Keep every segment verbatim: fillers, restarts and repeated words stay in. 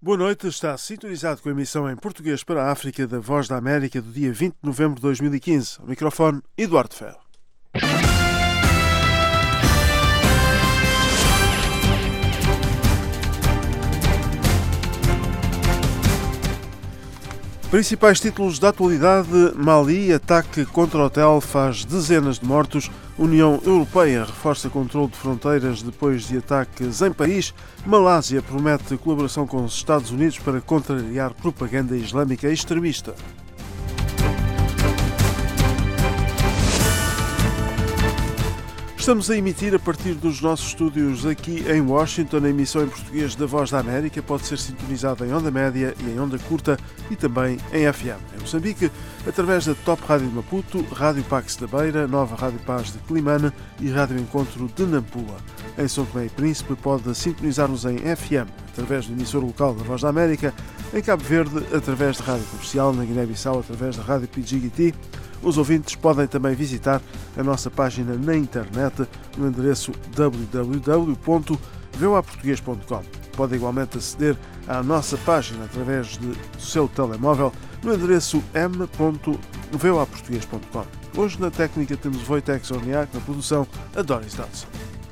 Boa noite, está sintonizado com a emissão em português para a África da Voz da América do dia vinte de novembro de dois mil e quinze. Ao microfone, Eduardo Ferro. Principais títulos da atualidade: Mali, ataque contra o hotel faz dezenas de mortos. União Europeia reforça controle de fronteiras depois de ataques em Paris. Malásia promete colaboração com os Estados Unidos para contrariar propaganda islâmica extremista. Estamos a emitir a partir dos nossos estúdios aqui em Washington. A emissão em português da Voz da América pode ser sintonizada em onda média e em onda curta e também em F M. Em Moçambique, através da Top Rádio de Maputo, Rádio Pax da Beira, Nova Rádio Paz de Climane e Rádio Encontro de Nampula. Em São Tomé e Príncipe pode sintonizar-nos em F M, através do emissor local da Voz da América, em Cabo Verde, através da Rádio Comercial, na Guiné-Bissau, através da Rádio P G T. Os ouvintes podem também visitar a nossa página na internet no endereço w w w ponto voa português ponto com. Pode igualmente aceder à nossa página através do seu telemóvel no endereço m ponto voa português ponto com. Hoje na técnica temos o Wojtek Zorniak, na produção a Doris Dodson.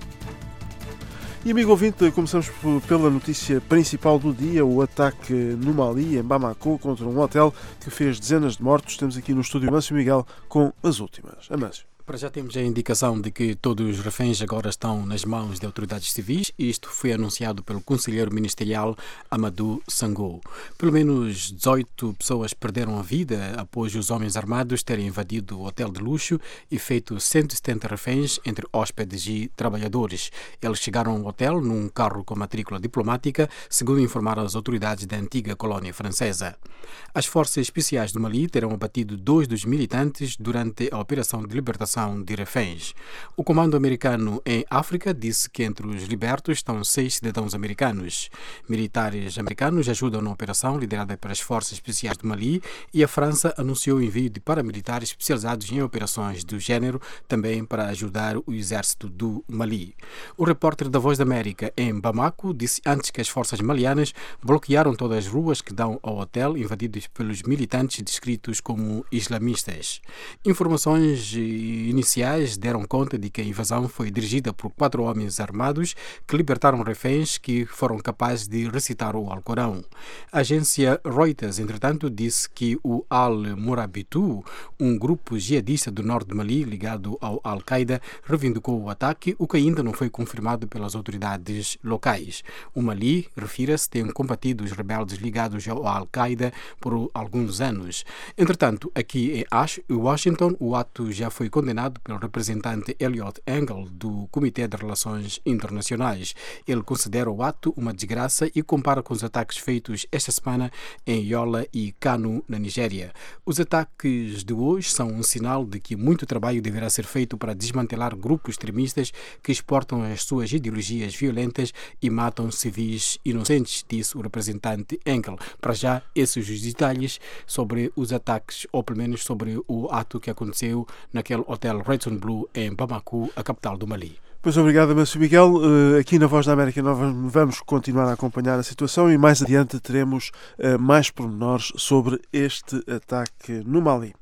E amigo ouvinte, começamos pela notícia principal do dia, o ataque no Mali, em Bamako, contra um hotel que fez dezenas de mortos. Temos aqui no estúdio Amâncio Miguel com as últimas. Amâncio. Para já temos a indicação de que todos os reféns agora estão nas mãos de autoridades civis e isto foi anunciado pelo conselheiro ministerial Amadou Sango. Pelo menos dezoito pessoas perderam a vida após os homens armados terem invadido o hotel de luxo e feito cento e setenta reféns entre hóspedes e trabalhadores. Eles chegaram ao hotel num carro com matrícula diplomática, segundo informaram as autoridades da antiga colónia francesa. As forças especiais do Mali terão abatido dois dos militantes durante a operação de libertação de reféns. O comando americano em África disse que entre os libertos estão seis cidadãos americanos. Militares americanos ajudam na operação liderada pelas forças especiais do Mali e a França anunciou o envio de paramilitares especializados em operações do género, também para ajudar o exército do Mali. O repórter da Voz da América em Bamako disse antes que as forças malianas bloquearam todas as ruas que dão ao hotel invadidos pelos militantes descritos como islamistas. Informações iniciais deram conta de que a invasão foi dirigida por quatro homens armados que libertaram reféns que foram capazes de recitar o Alcorão. A agência Reuters, entretanto, disse que o Al-Murabitu, um grupo jihadista do norte de Mali ligado ao Al-Qaeda, reivindicou o ataque, o que ainda não foi confirmado pelas autoridades locais. O Mali, refira-se, tem combatido os rebeldes ligados ao Al-Qaeda por alguns anos. Entretanto, aqui em Washington, o ato já foi condenado pelo representante Eliot Engel do Comitê de Relações Internacionais. Ele considera o ato uma desgraça e compara com os ataques feitos esta semana em Yola e Kano, na Nigéria. Os ataques de hoje são um sinal de que muito trabalho deverá ser feito para desmantelar grupos extremistas que exportam as suas ideologias violentas e matam civis inocentes, disse o representante Engel. Para já, esses os detalhes sobre os ataques, ou pelo menos sobre o ato que aconteceu naquele hotel Radisson Blu em Bamako, a capital do Mali. Pois obrigado, Amâncio Miguel. Aqui na Voz da América nós vamos continuar a acompanhar a situação e mais adiante teremos mais pormenores sobre este ataque no Mali.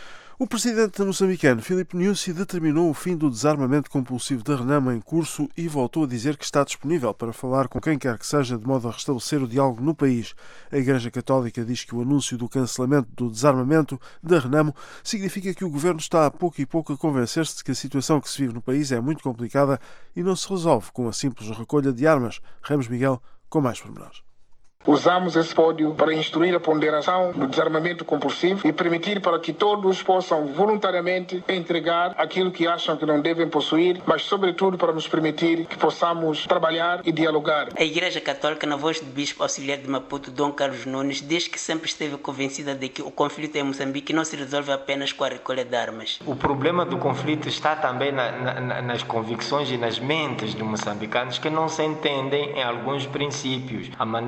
O presidente moçambicano Filipe Nyusi determinou o fim do desarmamento compulsivo da Renamo em curso e voltou a dizer que está disponível para falar com quem quer que seja de modo a restabelecer o diálogo no país. A Igreja Católica diz que o anúncio do cancelamento do desarmamento da Renamo significa que o governo está a pouco e pouco a convencer-se de que a situação que se vive no país é muito complicada e não se resolve com a simples recolha de armas. Ramos Miguel com mais pormenores. Usamos esse pódio para instruir a ponderação do desarmamento compulsivo e permitir para que todos possam voluntariamente entregar aquilo que acham que não devem possuir, mas sobretudo para nos permitir que possamos trabalhar e dialogar. A Igreja Católica, na voz do Bispo Auxiliar de Maputo, Dom Carlos Nunes, diz que sempre esteve convencida de que o conflito em Moçambique não se resolve apenas com a recolha de armas. O problema do conflito está também na, na, nas convicções e nas mentes dos moçambicanos que não se entendem em alguns princípios. A maneira de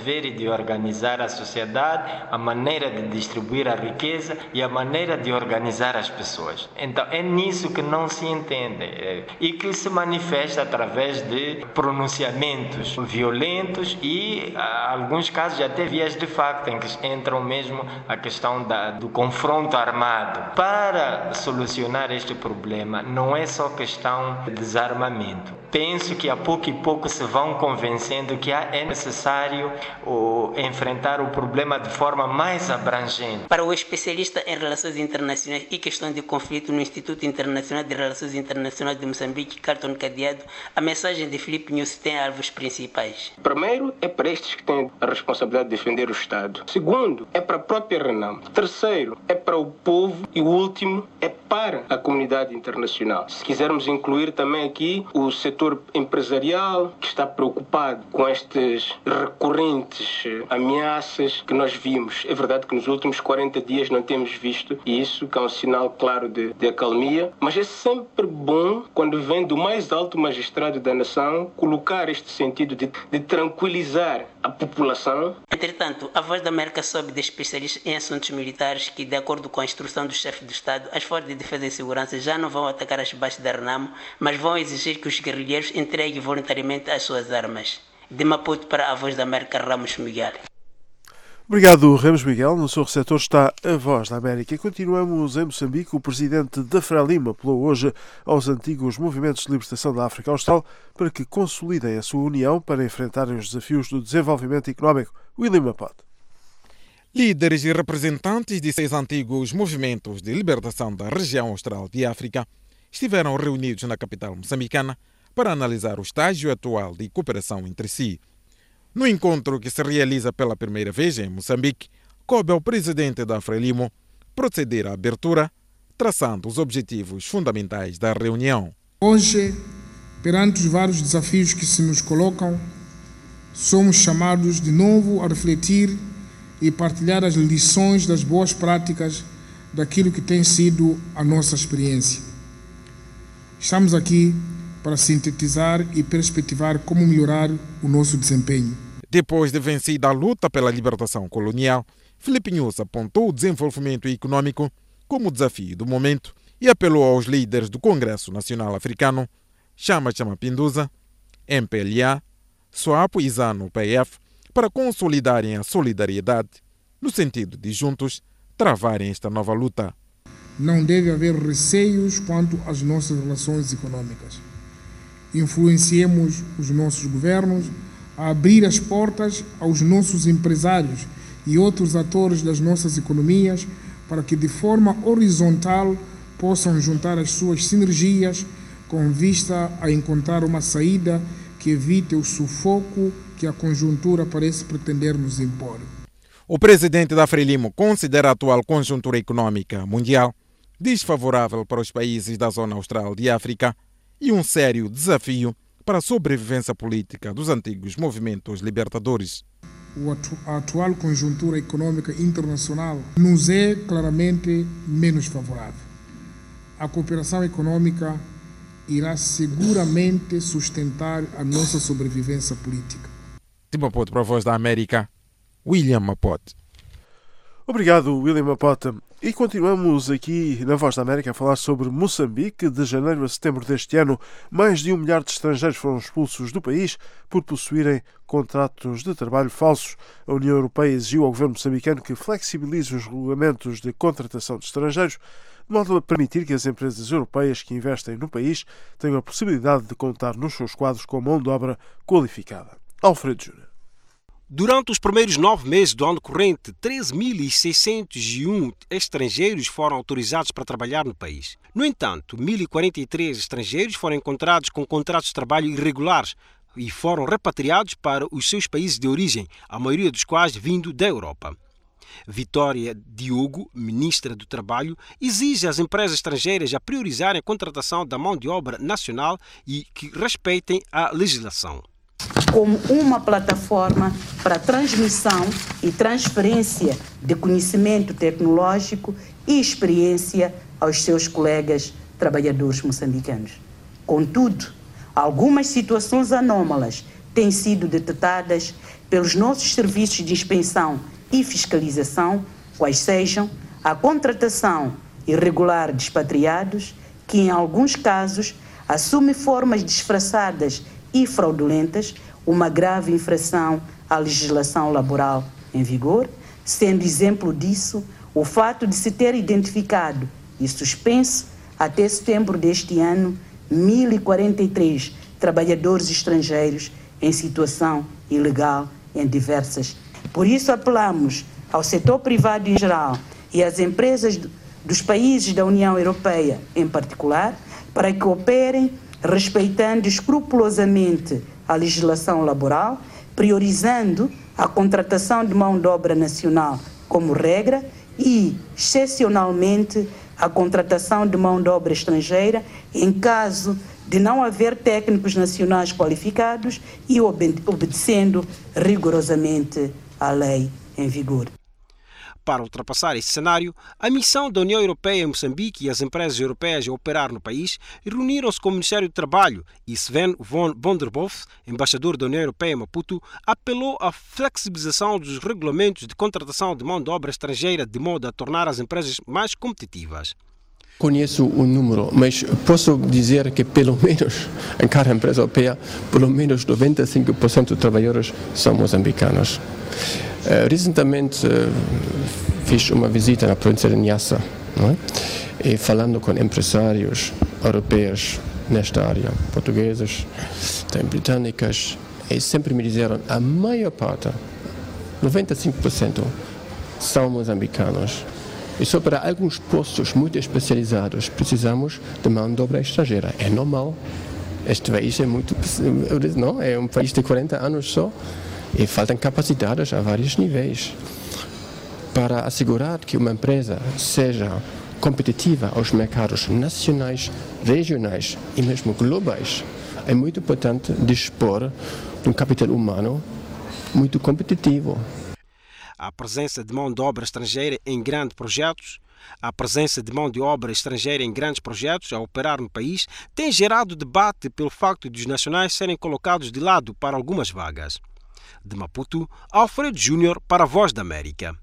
ver de organizar a sociedade, a maneira de distribuir a riqueza e a maneira de organizar as pessoas. Então é nisso que não se entende e que se manifesta através de pronunciamentos violentos e, em alguns casos, até vias de facto em que entram mesmo a questão da, do confronto armado. Para solucionar este problema não é só questão de desarmamento. Penso que a pouco e pouco se vão convencendo que é necessário o, enfrentar o problema de forma mais abrangente. Para o especialista em relações internacionais e questão de conflito no Instituto Internacional de Relações Internacionais de Moçambique, Carton Cadeado, a mensagem de Filipe News tem alvos principais. Primeiro, é para estes que têm a responsabilidade de defender o Estado. Segundo, é para a própria Renam. Terceiro, é para o povo. E o último, é para a comunidade internacional. Se quisermos incluir também aqui o setor empresarial, que está preocupado com estas recorrentes ameaças que nós vimos. É verdade que nos últimos quarenta dias não temos visto isso, que é um sinal claro de, de acalmia, mas é sempre bom, quando vem do mais alto magistrado da nação, colocar este sentido de, de tranquilizar a população. Entretanto, a Voz da América soube de especialistas em assuntos militares que, de acordo com a instrução do chefe do Estado, as forças de defesa e segurança já não vão atacar as bases da Renamo, mas vão exigir que os guerrilheiros entreguem voluntariamente as suas armas. De Maputo para a Voz da América, Ramos Miguel. Obrigado, Ramos Miguel. No seu receptor está a Voz da América. Continuamos em Moçambique. O presidente da Frelimo apelou hoje aos antigos movimentos de libertação da África Austral para que consolidem a sua união para enfrentarem os desafios do desenvolvimento económico. William Mapote. Líderes e representantes de seis antigos movimentos de libertação da região austral de África estiveram reunidos na capital moçambicana para analisar o estágio atual de cooperação entre si. No encontro que se realiza pela primeira vez em Moçambique, coube ao presidente da Frelimo proceder à abertura, traçando os objetivos fundamentais da reunião. Hoje, perante os vários desafios que se nos colocam, somos chamados de novo a refletir e partilhar as lições das boas práticas daquilo que tem sido a nossa experiência. Estamos aqui para sintetizar e perspectivar como melhorar o nosso desempenho. Depois de vencida a luta pela libertação colonial, Filipe News apontou o desenvolvimento econômico como desafio do momento e apelou aos líderes do Congresso Nacional Africano, Chama Chama Pinduza, M P L A, SWAPO e ZANU P F, para consolidarem a solidariedade, no sentido de juntos travarem esta nova luta. Não deve haver receios quanto às nossas relações econômicas. Influenciemos os nossos governos a abrir as portas aos nossos empresários e outros atores das nossas economias para que de forma horizontal possam juntar as suas sinergias com vista a encontrar uma saída que evite o sufoco que a conjuntura parece pretender nos impor. O presidente da Frelimo considera a atual conjuntura econômica mundial desfavorável para os países da zona austral de África e um sério desafio para a sobrevivência política dos antigos movimentos libertadores. A atual conjuntura econômica internacional nos é claramente menos favorável. A cooperação econômica irá seguramente sustentar a nossa sobrevivência política. De Maputo para a Voz da América, William Mapote. Obrigado, William Mapote. E continuamos aqui na Voz da América a falar sobre Moçambique. De janeiro a setembro deste ano, mais de um milhar de estrangeiros foram expulsos do país por possuírem contratos de trabalho falsos. A União Europeia exigiu ao governo moçambicano que flexibilize os regulamentos de contratação de estrangeiros, de modo a permitir que as empresas europeias que investem no país tenham a possibilidade de contar nos seus quadros com mão de obra qualificada. Alfredo Júnior. Durante os primeiros nove meses do ano corrente, treze mil seiscentos e um estrangeiros foram autorizados para trabalhar no país. No entanto, mil e quarenta e três estrangeiros foram encontrados com contratos de trabalho irregulares e foram repatriados para os seus países de origem, a maioria dos quais vindo da Europa. Vitória Diogo, ministra do Trabalho, exige às empresas estrangeiras a priorizarem a contratação da mão de obra nacional e que respeitem a legislação. Como uma plataforma para transmissão e transferência de conhecimento tecnológico e experiência aos seus colegas trabalhadores moçambicanos. Contudo, algumas situações anómalas têm sido detectadas pelos nossos serviços de inspeção e fiscalização, quais sejam a contratação irregular de expatriados, que em alguns casos assume formas disfarçadas e fraudulentas, uma grave infração à legislação laboral em vigor, sendo exemplo disso o fato de se ter identificado e suspenso até setembro deste ano mil e quarenta e três trabalhadores estrangeiros em situação ilegal em diversas. Por isso apelamos ao setor privado em geral e às empresas dos países da União Europeia em particular, para que operem respeitando escrupulosamente a legislação laboral, priorizando a contratação de mão de obra nacional como regra e, excepcionalmente, a contratação de mão de obra estrangeira em caso de não haver técnicos nacionais qualificados e obedecendo rigorosamente à lei em vigor. Para ultrapassar esse cenário, a missão da União Europeia em Moçambique e as empresas europeias a operar no país reuniram-se com o Ministério do Trabalho e Sven von Bonderboth, embaixador da União Europeia em Maputo, apelou à flexibilização dos regulamentos de contratação de mão de obra estrangeira de modo a tornar as empresas mais competitivas. Conheço o número, mas posso dizer que pelo menos em cada empresa europeia, pelo menos noventa e cinco por cento dos trabalhadores são moçambicanos. Uh, recentemente uh, fiz uma visita na província de Niassa, não é? E falando com empresários europeus nesta área, portugueses, também britânicas, e sempre me disseram a maior parte, noventa e cinco por cento, são moçambicanos. E só para alguns postos muito especializados precisamos de mão de obra estrangeira. É normal. Este país é muito, não, é um país de quarenta anos só. E faltam capacidades a vários níveis. Para assegurar que uma empresa seja competitiva aos mercados nacionais, regionais e mesmo globais, é muito importante dispor de um capital humano muito competitivo. A presença de mão de obra estrangeira em grandes projetos, a presença de mão de obra estrangeira em grandes projetos a operar no país tem gerado debate pelo facto de os nacionais serem colocados de lado para algumas vagas. De Maputo, Alfredo Júnior para a Voz da América.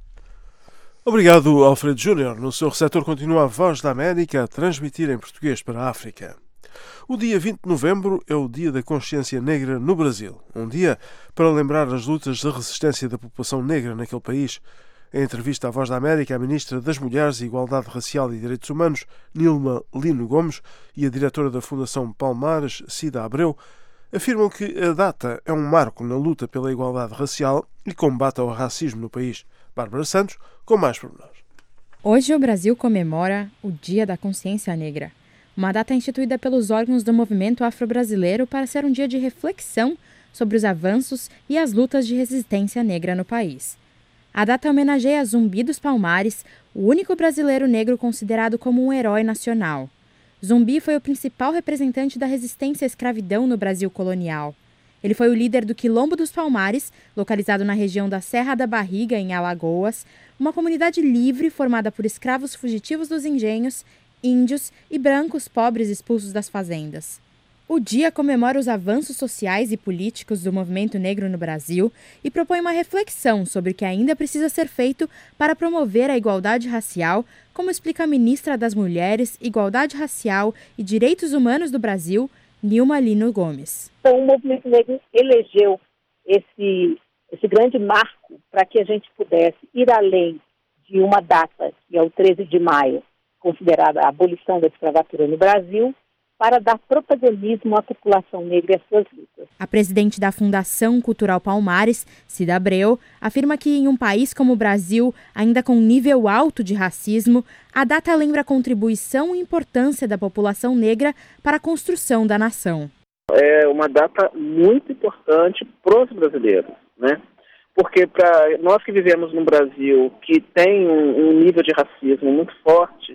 Obrigado, Alfredo Júnior. No seu receptor continua a Voz da América a transmitir em português para a África. O dia vinte de novembro é o Dia da Consciência Negra no Brasil. Um dia para lembrar as lutas de resistência da população negra naquele país. Em entrevista à Voz da América, a Ministra das Mulheres, Igualdade Racial e Direitos Humanos, Nilma Lino Gomes, e a diretora da Fundação Palmares, Cida Abreu, afirmam que a data é um marco na luta pela igualdade racial e combate ao racismo no país. Bárbara Santos, com mais pormenores. Hoje o Brasil comemora o Dia da Consciência Negra, uma data instituída pelos órgãos do movimento afro-brasileiro para ser um dia de reflexão sobre os avanços e as lutas de resistência negra no país. A data homenageia Zumbi dos Palmares, o único brasileiro negro considerado como um herói nacional. Zumbi foi o principal representante da resistência à escravidão no Brasil colonial. Ele foi o líder do Quilombo dos Palmares, localizado na região da Serra da Barriga, em Alagoas, uma comunidade livre formada por escravos fugitivos dos engenhos, índios e brancos pobres expulsos das fazendas. O dia comemora os avanços sociais e políticos do movimento negro no Brasil e propõe uma reflexão sobre o que ainda precisa ser feito para promover a igualdade racial, como explica a ministra das Mulheres, Igualdade Racial e Direitos Humanos do Brasil, Nilma Lino Gomes. Então, o movimento negro elegeu esse, esse grande marco para que a gente pudesse ir além de uma data, que é o treze de maio, considerada a abolição da escravatura no Brasil, para dar protagonismo à população negra e às suas lutas. A presidente da Fundação Cultural Palmares, Cida Abreu, afirma que em um país como o Brasil, ainda com um nível alto de racismo, a data lembra a contribuição e importância da população negra para a construção da nação. É uma data muito importante para os brasileiros, né? Porque para nós que vivemos num Brasil que tem um, um nível de racismo muito forte,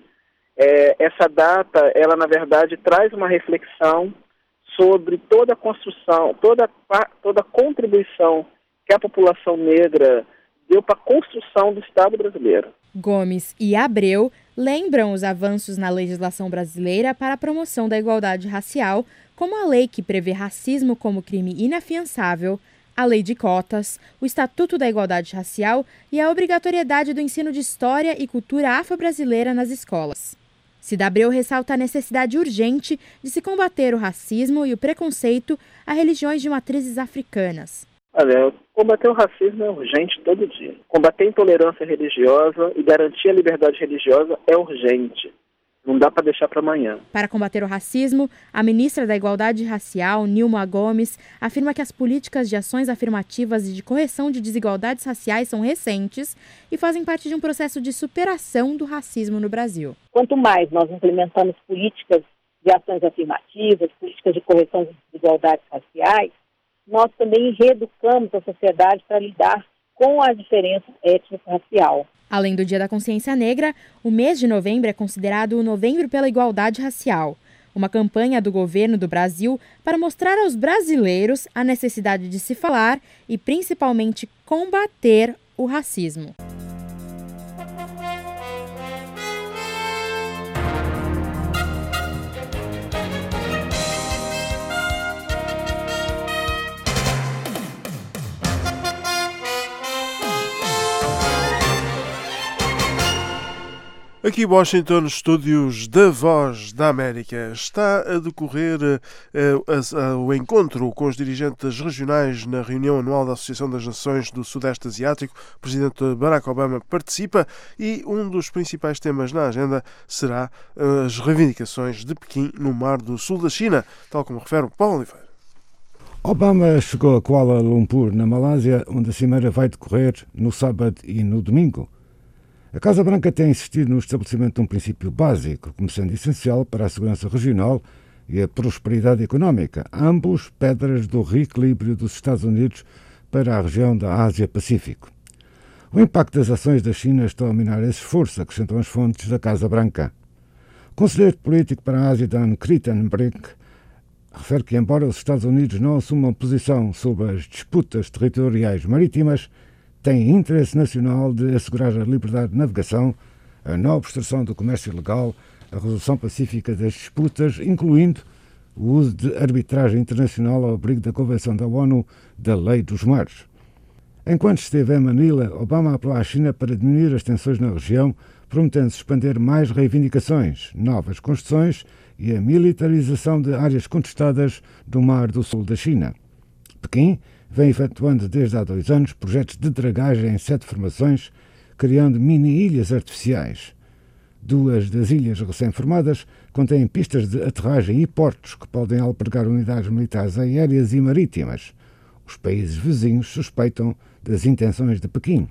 É, essa data, ela na verdade traz uma reflexão sobre toda a construção, toda, toda a contribuição que a população negra deu para a construção do Estado brasileiro. Gomes e Abreu lembram os avanços na legislação brasileira para a promoção da igualdade racial, como a lei que prevê racismo como crime inafiançável, a lei de cotas, o Estatuto da Igualdade Racial e a obrigatoriedade do ensino de história e cultura afro-brasileira nas escolas. Cida Abreu ressalta a necessidade urgente de se combater o racismo e o preconceito a religiões de matrizes africanas. Olha, combater o racismo é urgente todo dia. Combater a intolerância religiosa e garantir a liberdade religiosa é urgente. Não dá para deixar para amanhã. Para combater o racismo, a ministra da Igualdade Racial, Nilma Gomes, afirma que as políticas de ações afirmativas e de correção de desigualdades raciais são recentes e fazem parte de um processo de superação do racismo no Brasil. Quanto mais nós implementamos políticas de ações afirmativas, políticas de correção de desigualdades raciais, nós também reeducamos a sociedade para lidar com a diferença étnico-racial. Além do Dia da Consciência Negra, o mês de novembro é considerado o Novembro pela Igualdade Racial, uma campanha do governo do Brasil para mostrar aos brasileiros a necessidade de se falar e, principalmente, combater o racismo. Aqui em Washington, nos estúdios da Voz da América, está a decorrer uh, uh, uh, o encontro com os dirigentes regionais na reunião anual da Associação das Nações do Sudeste Asiático. O presidente Barack Obama participa e um dos principais temas na agenda será uh, as reivindicações de Pequim no Mar do Sul da China, tal como refere o Paulo Oliveira. Obama chegou a Kuala Lumpur, na Malásia, onde a cimeira vai decorrer no sábado e no domingo. A Casa Branca tem insistido no estabelecimento de um princípio básico, como sendo essencial para a segurança regional e a prosperidade económica, ambos pedras do reequilíbrio dos Estados Unidos para a região da Ásia-Pacífico. O impacto das ações da China está a minar esse esforço, acrescentam as fontes da Casa Branca. O conselheiro político para a Ásia, Dan Crittenbrink, refere que, embora os Estados Unidos não assumam posição sobre as disputas territoriais marítimas, tem interesse nacional de assegurar a liberdade de navegação, a não obstrução do comércio ilegal, a resolução pacífica das disputas, incluindo o uso de arbitragem internacional ao abrigo da Convenção da ONU da Lei dos Mares. Enquanto esteve em Manila, Obama apelou à China para diminuir as tensões na região, prometendo suspender mais reivindicações, novas construções e a militarização de áreas contestadas do Mar do Sul da China. Pequim vem efetuando desde há dois anos projetos de dragagem em sete formações, criando mini-ilhas artificiais. Duas das ilhas recém-formadas contêm pistas de aterragem e portos que podem albergar unidades militares aéreas e marítimas. Os países vizinhos suspeitam das intenções de Pequim.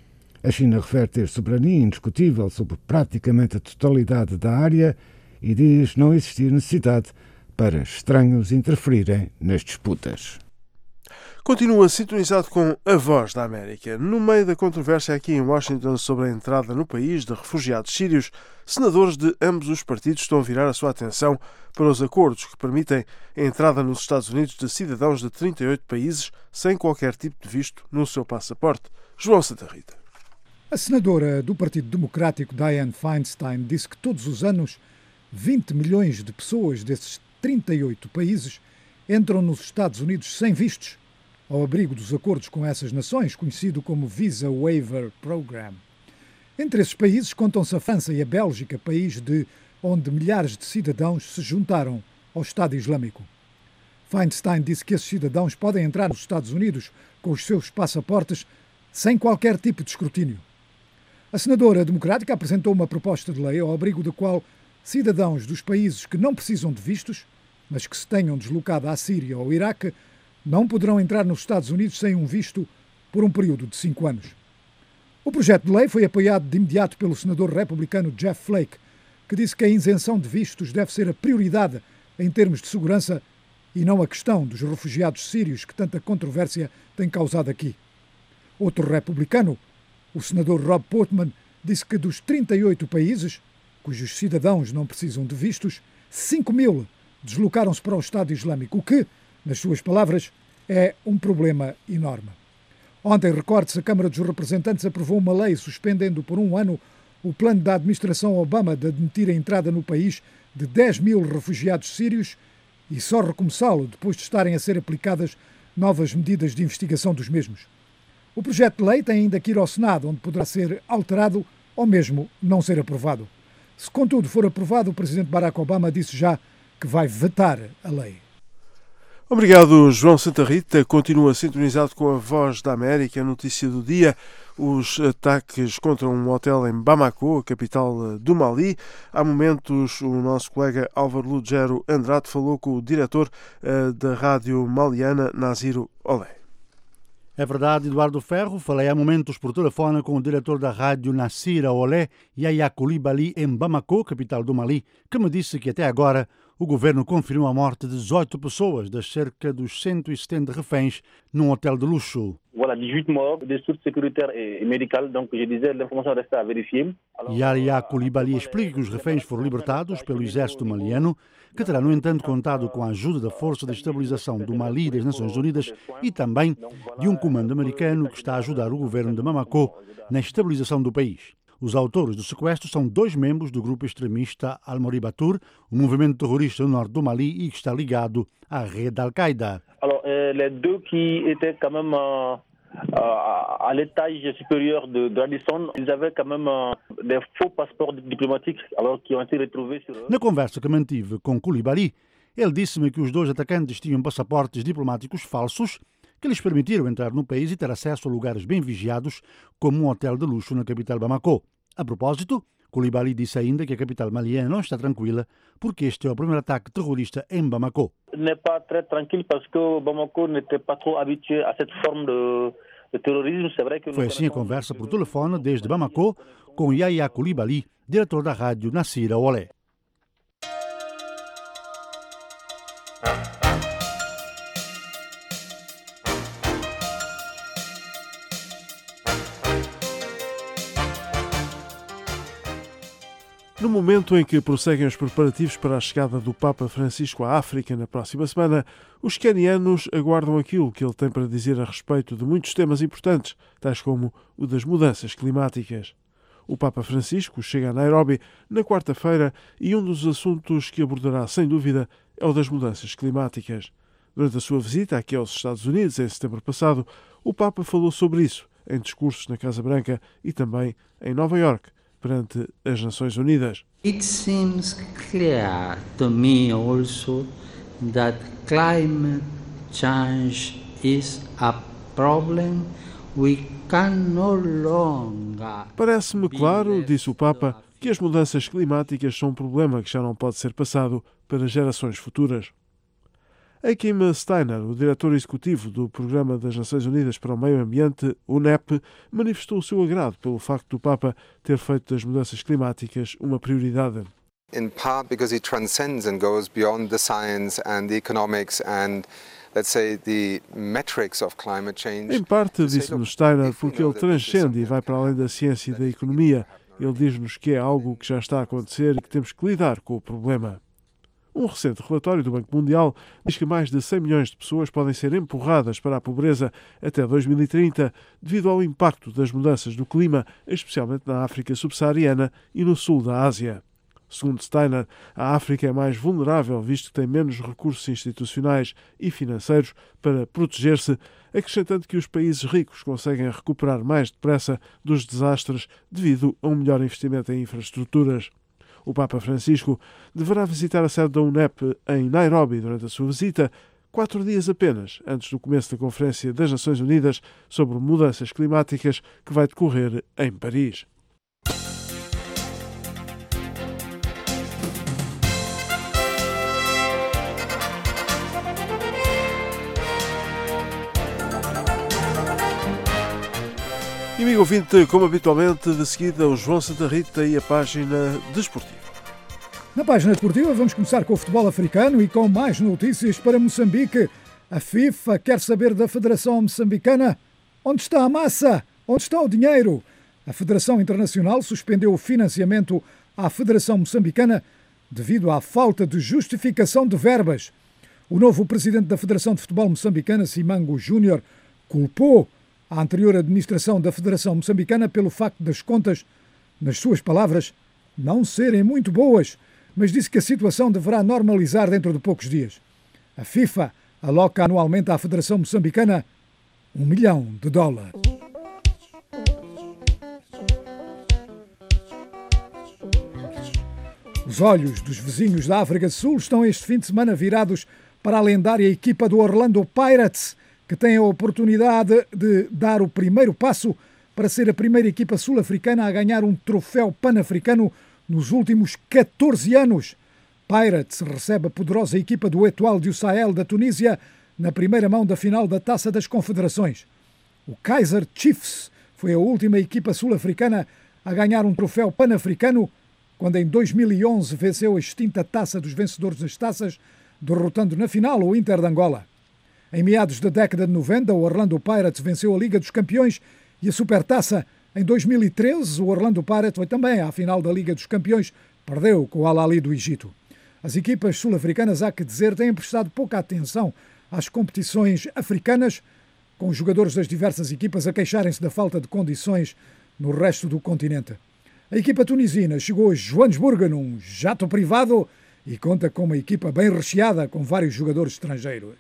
A China refere ter soberania indiscutível sobre praticamente a totalidade da área e diz não existir necessidade para estranhos interferirem nas disputas. Continua sintonizado com a Voz da América. No meio da controvérsia aqui em Washington sobre a entrada no país de refugiados sírios, senadores de ambos os partidos estão a virar a sua atenção para os acordos que permitem a entrada nos Estados Unidos de cidadãos de trinta e oito países sem qualquer tipo de visto no seu passaporte. João Santa Rita. A senadora do Partido Democrático, Dianne Feinstein, disse que todos os anos vinte milhões de pessoas desses trinta e oito países entram nos Estados Unidos sem vistos, ao abrigo dos acordos com essas nações, conhecido como Visa Waiver Program. Entre esses países contam-se a França e a Bélgica, país de onde milhares de cidadãos se juntaram ao Estado Islâmico. Feinstein disse que esses cidadãos podem entrar nos Estados Unidos com os seus passaportes sem qualquer tipo de escrutínio. A senadora democrática apresentou uma proposta de lei ao abrigo da qual cidadãos dos países que não precisam de vistos, mas que se tenham deslocado à Síria ou ao Iraque, não poderão entrar nos Estados Unidos sem um visto por um período de cinco anos. O projeto de lei foi apoiado de imediato pelo senador republicano Jeff Flake, que disse que a isenção de vistos deve ser a prioridade em termos de segurança e não a questão dos refugiados sírios que tanta controvérsia tem causado aqui. Outro republicano, o senador Rob Portman, disse que dos trinta e oito países, cujos cidadãos não precisam de vistos, cinco mil deslocaram-se para o Estado Islâmico, o que, nas suas palavras, é um problema enorme. Ontem, recorde-se, a Câmara dos Representantes aprovou uma lei suspendendo por um ano o plano da administração Obama de admitir a entrada no país de dez mil refugiados sírios e só recomeçá-lo depois de estarem a ser aplicadas novas medidas de investigação dos mesmos. O projeto de lei tem ainda que ir ao Senado, onde poderá ser alterado ou mesmo não ser aprovado. Se, contudo, for aprovado, o presidente Barack Obama disse já que vai vetar a lei. Obrigado, João Santa Rita. Continua sintonizado com a Voz da América. A notícia do dia: os ataques contra um hotel em Bamako, a capital do Mali. Há momentos, o nosso colega Álvaro Lugero Andrade falou com o diretor uh, da rádio maliana, Naziru Olé. É verdade, Eduardo Ferro. Falei há momentos por telefone com o diretor da rádio Nassira Olé, Yaya Coulibaly, em Bamako, capital do Mali, que me disse que até agora o governo confirmou a morte de dezoito pessoas das cerca dos cento e setenta reféns num hotel de luxo. Voilà, dezoito morts, des sources sécuritaires et médicales, donc je disais, l'information reste à vérifier. Yaya Coulibaly explica que os reféns foram libertados pelo exército maliano, que terá, no entanto, contado com a ajuda da Força de Estabilização do Mali e das Nações Unidas e também de um comando americano que está a ajudar o governo de Bamako na estabilização do país. Os autores do sequestro são dois membros do grupo extremista Al-Moribatur, um movimento terrorista no norte do Mali e que está ligado à rede Al-Qaeda. Alors, euh, les deux qui étaient quand même euh, à l'étage supérieur de, de Radisson, ils avaient quand même euh, des faux passeports diplomatiques, alors qui ont été retrouvés sur eux. Na conversa que mantive com Coulibaly, ele disse-me que os dois atacantes tinham passaportes diplomáticos falsos que lhes permitiram entrar no país e ter acesso a lugares bem vigiados, como um hotel de luxo na capital Bamako. A propósito, Coulibaly disse ainda que a capital maliana não está tranquila porque este é o primeiro ataque terrorista em Bamako. N'est pas très tranquille parce que Bamako n'était pas trop habitué à cette forme de, de terrorisme. C'est vrai que Foi assim a conversa por telefone desde Bamako com Yaya Coulibaly, diretor da rádio Nassira Olé. No momento em que prosseguem os preparativos para a chegada do Papa Francisco à África na próxima semana, os quenianos aguardam aquilo que ele tem para dizer a respeito de muitos temas importantes, tais como o das mudanças climáticas. O Papa Francisco chega a Nairobi na quarta-feira e um dos assuntos que abordará, sem dúvida, é o das mudanças climáticas. Durante a sua visita aqui aos Estados Unidos, em setembro passado, o Papa falou sobre isso em discursos na Casa Branca e também em Nova Iorque, perante as Nações Unidas. It seems clear to me also that climate change is a problem we can no longer. Parece-me claro, disse o Papa, que as mudanças climáticas são um problema que já não pode ser passado para gerações futuras. Achim Steiner, o diretor executivo do Programa das Nações Unidas para o Meio Ambiente, o N E P, manifestou o seu agrado pelo facto do Papa ter feito das mudanças climáticas uma prioridade. In part because he transcends and goes beyond the science and the economics and, let's say, the metrics of climate change. Em parte, disse-nos Steiner, porque ele transcende e vai para além da ciência e da economia. Ele diz-nos que é algo que já está a acontecer e que temos que lidar com o problema. Um recente relatório do Banco Mundial diz que mais de cem milhões de pessoas podem ser empurradas para a pobreza até dois mil e trinta devido ao impacto das mudanças do clima, especialmente na África subsaariana e no sul da Ásia. Segundo Steiner, a África é mais vulnerável visto que tem menos recursos institucionais e financeiros para proteger-se, acrescentando que os países ricos conseguem recuperar mais depressa dos desastres devido a um melhor investimento em infraestruturas. O Papa Francisco deverá visitar a sede da U N E P em Nairobi durante a sua visita, quatro dias apenas antes do começo da Conferência das Nações Unidas sobre Mudanças Climáticas, que vai decorrer em Paris. E, amigo ouvinte, como habitualmente, de seguida o João Santa Rita e a página desportiva. Na página desportiva vamos começar com o futebol africano e com mais notícias para Moçambique. A FIFA quer saber da Federação Moçambicana onde está a massa, onde está o dinheiro. A Federação Internacional suspendeu o financiamento à Federação Moçambicana devido à falta de justificação de verbas. O novo presidente da Federação de Futebol Moçambicana, Simango Júnior, culpou a anterior administração da Federação Moçambicana pelo facto das contas, nas suas palavras, não serem muito boas, mas disse que a situação deverá normalizar dentro de poucos dias. A FIFA aloca anualmente à Federação Moçambicana um milhão de dólares. Os olhos dos vizinhos da África do Sul estão este fim de semana virados para a lendária equipa do Orlando Pirates, que tem a oportunidade de dar o primeiro passo para ser a primeira equipa sul-africana a ganhar um troféu pan-africano nos últimos catorze anos. Pirates recebe a poderosa equipa do Etoile du Sahel da Tunísia na primeira mão da final da Taça das Confederações. O Kaizer Chiefs foi a última equipa sul-africana a ganhar um troféu pan-africano quando em dois mil e onze venceu a extinta Taça dos Vencedores das Taças, derrotando na final o Inter de Angola. Em meados da década de noventa, o Orlando Pirates venceu a Liga dos Campeões e a Supertaça. Em dois mil e treze, o Orlando Pirates foi também à final da Liga dos Campeões, perdeu com o Al-Ahly do Egito. As equipas sul-africanas, há que dizer, têm prestado pouca atenção às competições africanas, com os jogadores das diversas equipas a queixarem-se da falta de condições no resto do continente. A equipa tunisina chegou a Joanesburgo num jato privado e conta com uma equipa bem recheada com vários jogadores estrangeiros.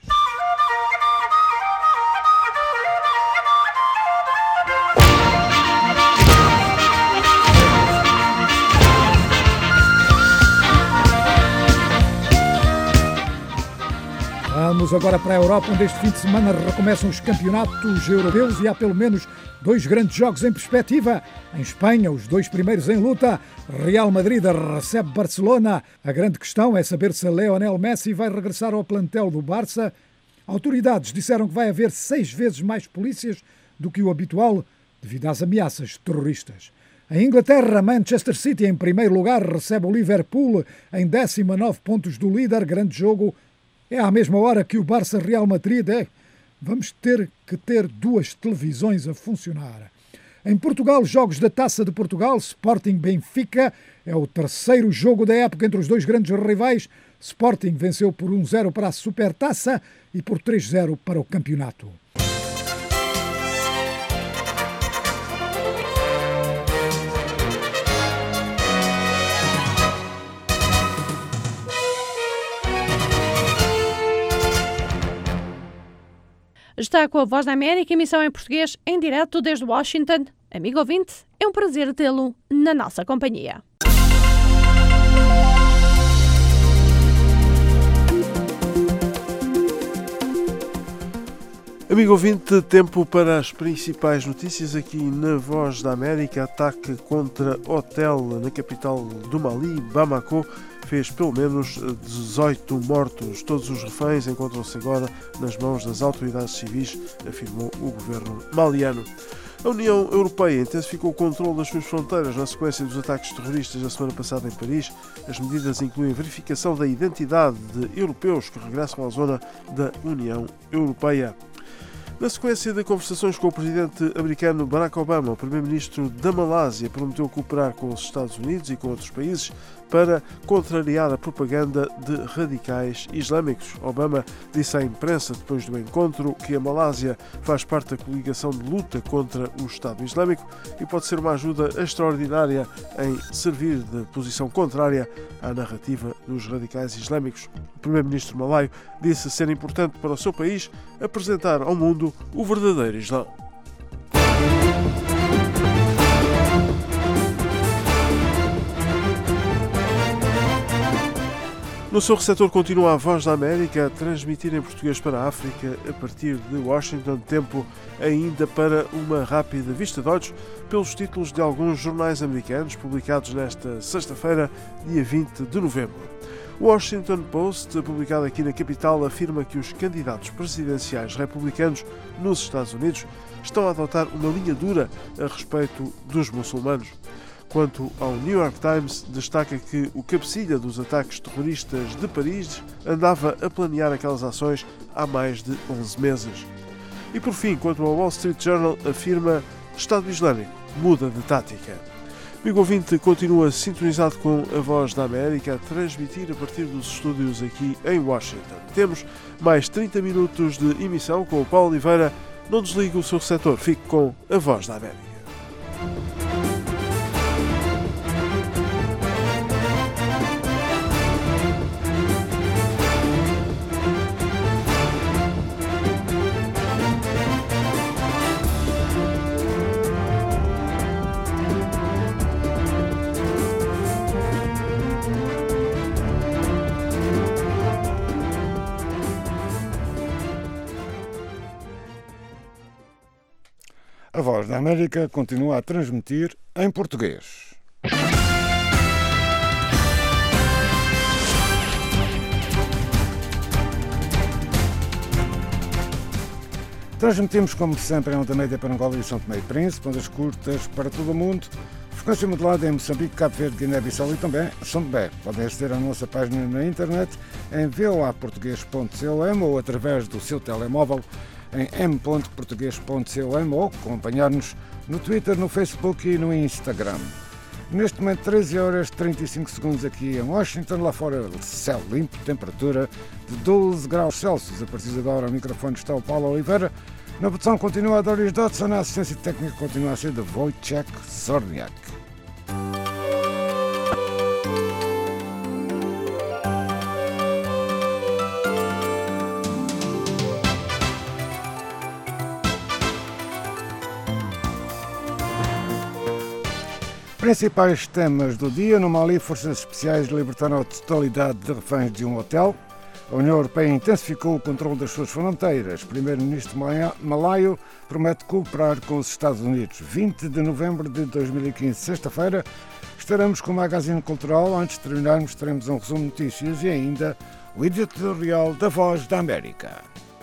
Vamos agora para a Europa, onde este fim de semana recomeçam os campeonatos europeus e há pelo menos dois grandes jogos em perspectiva. Em Espanha, os dois primeiros em luta. Real Madrid recebe Barcelona. A grande questão é saber se Lionel Messi vai regressar ao plantel do Barça. Autoridades disseram que vai haver seis vezes mais polícias do que o habitual devido às ameaças terroristas. Em Inglaterra, Manchester City, em primeiro lugar, recebe o Liverpool em décimo a nove pontos do líder. Grande jogo. É à mesma hora que o Barça-Real Madrid. É. Vamos ter que ter duas televisões a funcionar. Em Portugal, jogos da Taça de Portugal, Sporting-Benfica. É o terceiro jogo da época entre os dois grandes rivais. Sporting venceu por um zero para a Supertaça e por três zero para o campeonato. Está com a Voz da América, emissão em português, em direto desde Washington. Amigo ouvinte, é um prazer tê-lo na nossa companhia. Amigo ouvinte, tempo para as principais notícias aqui na Voz da América. Ataque contra hotel na capital do Mali, Bamako, fez pelo menos dezoito mortos. Todos os reféns encontram-se agora nas mãos das autoridades civis, afirmou o governo maliano. A União Europeia intensificou o controle das suas fronteiras na sequência dos ataques terroristas da semana passada em Paris. As medidas incluem a verificação da identidade de europeus que regressam à zona da União Europeia. Na sequência de conversações com o presidente americano Barack Obama, o primeiro-ministro da Malásia prometeu cooperar com os Estados Unidos e com outros países para contrariar a propaganda de radicais islâmicos. Obama disse à imprensa, depois do encontro, que a Malásia faz parte da coligação de luta contra o Estado Islâmico e pode ser uma ajuda extraordinária em servir de posição contrária à narrativa dos radicais islâmicos. O primeiro-ministro malaio disse ser importante para o seu país apresentar ao mundo o verdadeiro Islã. No seu receptor continua a Voz da América a transmitir em português para a África a partir de Washington. Tempo ainda para uma rápida vista de olhos pelos títulos de alguns jornais americanos publicados nesta sexta-feira, dia vinte de novembro. O Washington Post, publicado aqui na capital, afirma que os candidatos presidenciais republicanos nos Estados Unidos estão a adotar uma linha dura a respeito dos muçulmanos. Quanto ao New York Times, destaca que o cabecilha dos ataques terroristas de Paris andava a planear aquelas ações há mais de onze meses. E por fim, quanto ao Wall Street Journal, afirma Estado Islâmico muda de tática. Amigo ouvinte, continua sintonizado com a Voz da América a transmitir a partir dos estúdios aqui em Washington. Temos mais trinta minutos de emissão com o Paulo Oliveira. Não desligue o seu receptor, fique com a Voz da América. Voz da América continua a transmitir em português. Transmitimos, como sempre, em onda média para Angola e São Tomé e Príncipe, ondas curtas para todo o mundo, frequência modulada em Moçambique, Cabo Verde, Guiné-Bissau e também São Tomé. Podem aceder à nossa página na internet em v o a português ponto com ou através do seu telemóvel em m ponto português ponto com ou acompanhar-nos no Twitter, no Facebook e no Instagram. Neste momento, treze horas e trinta e cinco segundos aqui em Washington, lá fora céu limpo, temperatura de doze graus Celsius. A partir de agora, o microfone está o Paulo Oliveira. Na produção continua a Doris Dodson, a assistência técnica continua a ser de Wojciech Zorniak. Principais temas do dia. No Mali, forças especiais libertaram a totalidade de reféns de um hotel. A União Europeia intensificou o controle das suas fronteiras. O primeiro-ministro malaio promete cooperar com os Estados Unidos. vinte de novembro de dois mil e quinze, sexta-feira, estaremos com o Magazine Cultural. Antes de terminarmos, teremos um resumo de notícias e ainda o editorial da Voz da América.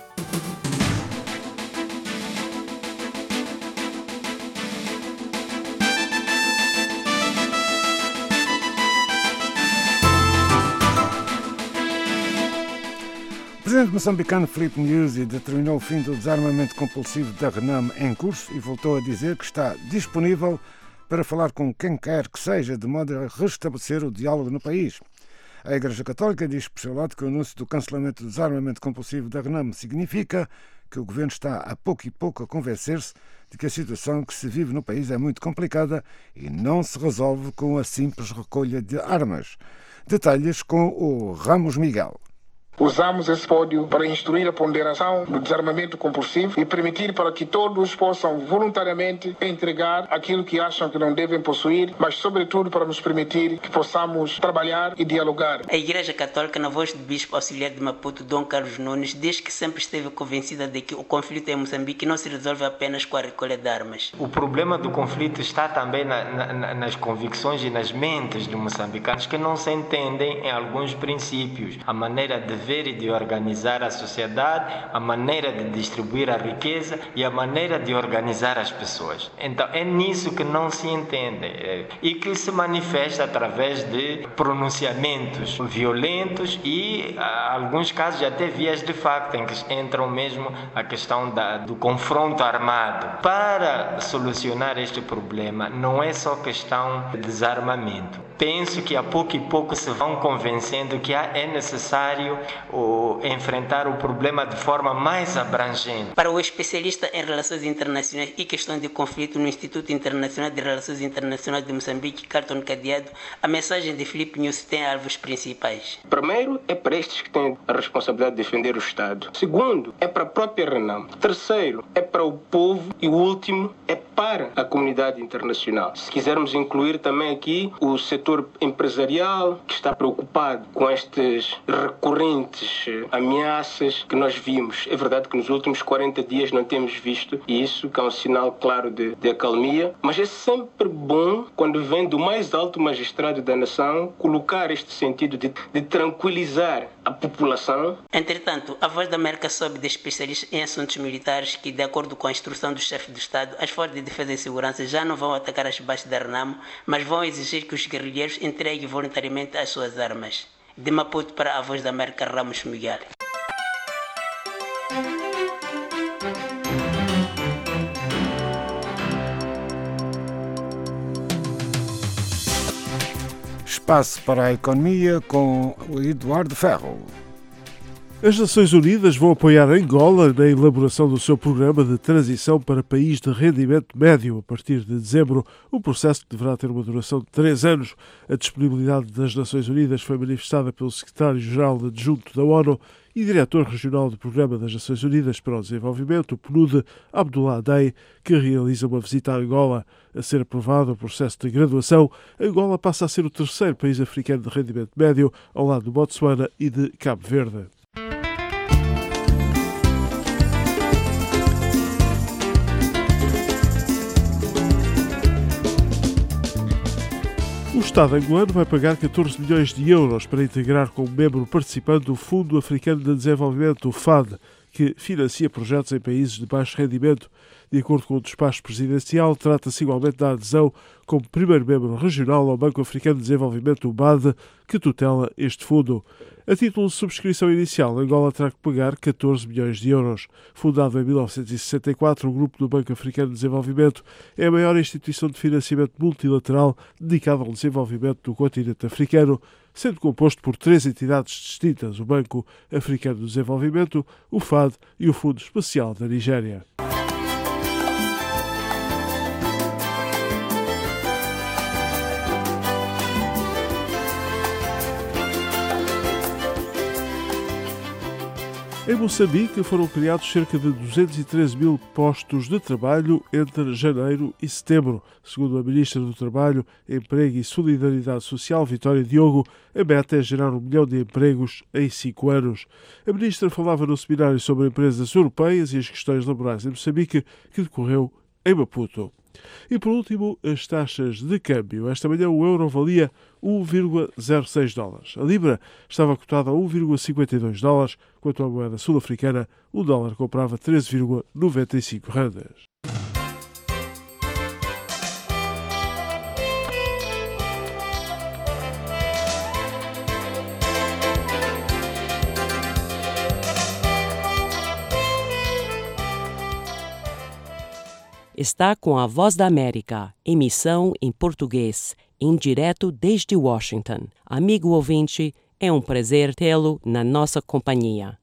O presidente moçambicano Filipe Nyusi determinou o fim do desarmamento compulsivo da RENAM em curso e voltou a dizer que está disponível para falar com quem quer que seja, de modo a restabelecer o diálogo no país. A Igreja Católica diz, por seu lado, que o anúncio do cancelamento do desarmamento compulsivo da RENAM significa que o governo está a pouco e pouco a convencer-se de que a situação que se vive no país é muito complicada e não se resolve com a simples recolha de armas. Detalhes com o Ramos Miguel. Usamos esse pódio para instruir a ponderação do desarmamento compulsivo e permitir para que todos possam voluntariamente entregar aquilo que acham que não devem possuir, mas sobretudo para nos permitir que possamos trabalhar e dialogar. A Igreja Católica, na voz do Bispo Auxiliar de Maputo, Dom Carlos Nunes, diz que sempre esteve convencida de que o conflito em Moçambique não se resolve apenas com a recolha de armas. O problema do conflito está também na, na, nas convicções e nas mentes dos moçambicanos que não se entendem em alguns princípios. A maneira de ver e de organizar a sociedade, a maneira de distribuir a riqueza e a maneira de organizar as pessoas. Então é nisso que não se entende e que se manifesta através de pronunciamentos violentos e, em alguns casos, até vias de facto em que entram mesmo a questão da, do confronto armado. Para solucionar este problema não é só questão de desarmamento. Penso que a pouco e pouco se vão convencendo que é necessário o, enfrentar o problema de forma mais abrangente. Para o especialista em relações internacionais e questão de conflito no Instituto Internacional de Relações Internacionais de Moçambique, Carton Cadeado, a mensagem de Filipe Nyusi tem alvos principais. Primeiro, é para estes que têm a responsabilidade de defender o Estado. Segundo, é para a própria RENAM. Terceiro, é para o povo. E o último, é para a comunidade internacional. Se quisermos incluir também aqui o setor empresarial, que está preocupado com estas recorrentes ameaças que nós vimos. É verdade que nos últimos quarenta dias não temos visto isso, que é um sinal claro de, de acalmia, mas é sempre bom, quando vem do mais alto magistrado da nação, colocar este sentido de, de tranquilizar a população. Entretanto, a Voz da América soube de especialistas em assuntos militares que, de acordo com a instrução do chefe do Estado, as forças de defesa e segurança já não vão atacar as bases da RENAM, mas vão exigir que os guerrilheiros entreguem voluntariamente as suas armas. De Maputo para a Voz da América, Ramos Miguel. Espaço para a economia com o Eduardo Ferro. As Nações Unidas vão apoiar Angola na elaboração do seu programa de transição para país de rendimento médio a partir de dezembro, um processo que deverá ter uma duração de três anos. A disponibilidade das Nações Unidas foi manifestada pelo secretário-geral adjunto da ONU e diretor regional do Programa das Nações Unidas para o Desenvolvimento, o P N U D, Abdullah Day, que realiza uma visita a Angola. A ser aprovado o processo de graduação, Angola passa a ser o terceiro país africano de rendimento médio, ao lado de Botsuana e de Cabo Verde. O Estado angolano vai pagar catorze milhões de euros para integrar como membro participante o Fundo Africano de Desenvolvimento, o F A D, que financia projetos em países de baixo rendimento. De acordo com o despacho presidencial, trata-se igualmente da adesão como primeiro membro regional ao Banco Africano de Desenvolvimento, o B A D, que tutela este fundo. A título de subscrição inicial, Angola terá que pagar catorze milhões de euros. Fundado em mil novecentos e sessenta e quatro, o Grupo do Banco Africano de Desenvolvimento é a maior instituição de financiamento multilateral dedicada ao desenvolvimento do continente africano, sendo composto por três entidades distintas: o Banco Africano de Desenvolvimento, o F A D e o Fundo Especial da Nigéria. Em Moçambique foram criados cerca de duzentos e treze mil postos de trabalho entre janeiro e setembro. Segundo a Ministra do Trabalho, Emprego e Solidariedade Social, Vitória Diogo, a meta é gerar um milhão de empregos em cinco anos. A Ministra falava no seminário sobre empresas europeias e as questões laborais em Moçambique, que decorreu em Maputo. E por último, as taxas de câmbio. Esta manhã o euro valia um vírgula zero seis dólares. A libra estava cotada a um vírgula cinquenta e dois dólares, quanto à moeda sul-africana, o dólar comprava treze vírgula noventa e cinco randas. Está com a Voz da América, emissão em português, em direto desde Washington. Amigo ouvinte, é um prazer tê-lo na nossa companhia.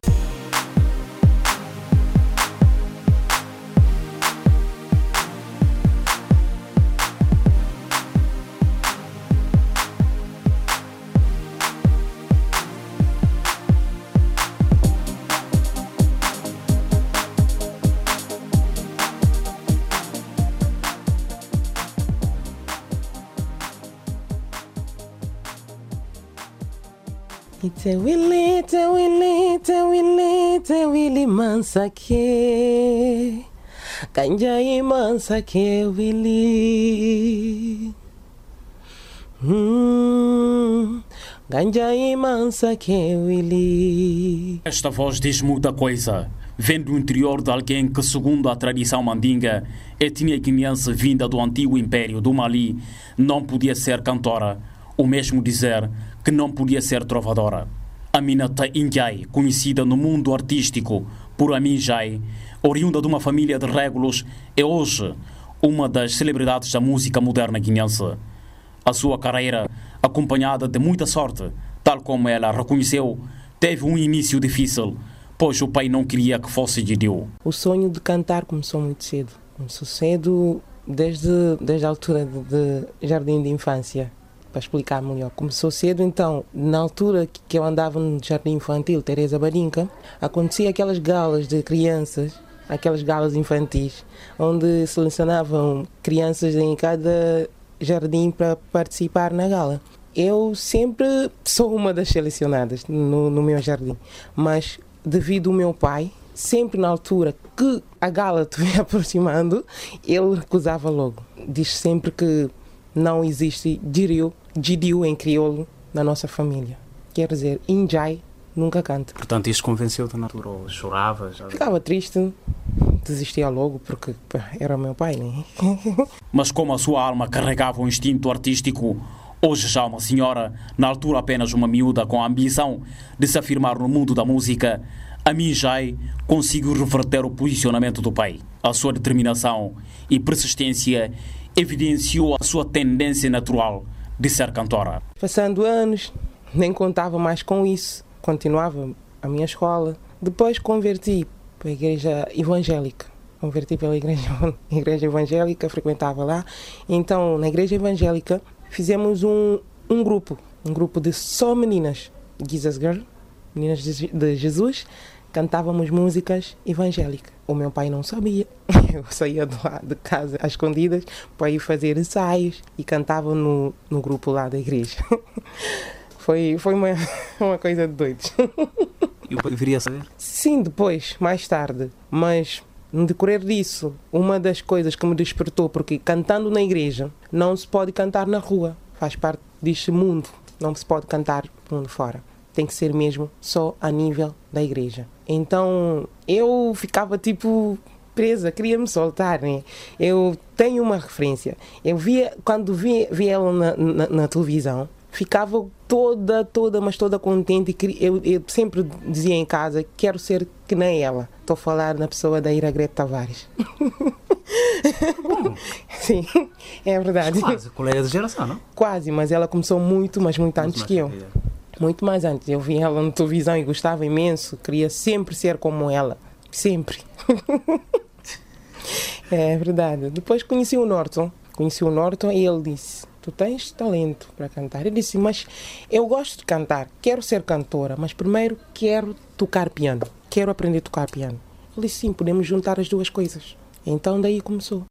Te Willy, te Willy, te Willy, te Willy Mansake, Kanjai Mansake Willy, hum, Kanjai Mansake Willy. Esta voz diz muita coisa. Vem do interior de alguém que, segundo a tradição mandinga, etnia guineense vinda do antigo império do Mali, não podia ser cantora, ou mesmo dizer que não podia ser trovadora. Aminata Injai, conhecida no mundo artístico por Aminjai, oriunda de uma família de régulos, é hoje uma das celebridades da música moderna guineense. A sua carreira, acompanhada de muita sorte, tal como ela reconheceu, teve um início difícil, pois o pai não queria que fosse judeu. O sonho de cantar começou muito cedo. Começou cedo desde, desde a altura de, de jardim de infância. Para explicar melhor. Começou cedo, então, na altura que eu andava no jardim infantil Teresa Barinca, acontecia aquelas galas de crianças, aquelas galas infantis, onde selecionavam crianças em cada jardim para participar na gala. Eu sempre sou uma das selecionadas no, no meu jardim, mas devido ao meu pai, sempre na altura que a gala estiver aproximando, ele recusava logo. Diz sempre que não existe Jiriu, Jidiu em crioulo na nossa família. Quer dizer, Injai nunca canta. Portanto, isso convenceu-te na altura? Ou choravas? Ficava triste, desistia logo porque pá, era o meu pai, né? Mas como a sua alma carregava um instinto artístico, hoje já uma senhora, na altura apenas uma miúda com a ambição de se afirmar no mundo da música, Aminjai conseguiu reverter o posicionamento do pai. A sua determinação e persistência evidenciou a sua tendência natural de ser cantora. Passando anos, nem contava mais com isso. Continuava a minha escola. Depois converti para a igreja evangélica. Converti pela igreja, igreja evangélica, frequentava lá. Então, na igreja evangélica, fizemos um, um grupo. Um grupo de só meninas. Jesus Girl, meninas de Jesus. Cantávamos músicas evangélicas. O meu pai não sabia. Eu saía de lá de casa às escondidas para ir fazer ensaios e cantava no, no grupo lá da igreja. Foi, foi uma, uma coisa de doidos. E o pai viria saber? Sim, depois, mais tarde. Mas no decorrer disso, uma das coisas que me despertou, porque cantando na igreja não se pode cantar na rua. faz parte deste mundo. Não se pode cantar mundo fora. Tem que ser mesmo só a nível da igreja. Então eu ficava tipo presa, queria me soltar, né? Eu tenho uma referência. Eu via, quando vi, vi ela na, na, na televisão, ficava toda, toda, mas toda contente. Eu, eu sempre dizia em casa, quero ser que nem ela. Estou a falar na pessoa da Ira Grete Tavares. Sim, é verdade. Quase, colega de geração, não? Quase, mas ela começou muito, mas muito antes que eu. Muito mais antes. Eu vi ela na televisão e gostava imenso. Queria sempre ser como ela. Sempre. É verdade. Depois conheci o Norton. Conheci o Norton e ele disse, tu tens talento para cantar. Eu disse, mas eu gosto de cantar. Quero ser cantora, mas primeiro quero tocar piano. Quero aprender a tocar piano. Ele disse, sim, podemos juntar as duas coisas. Então daí começou.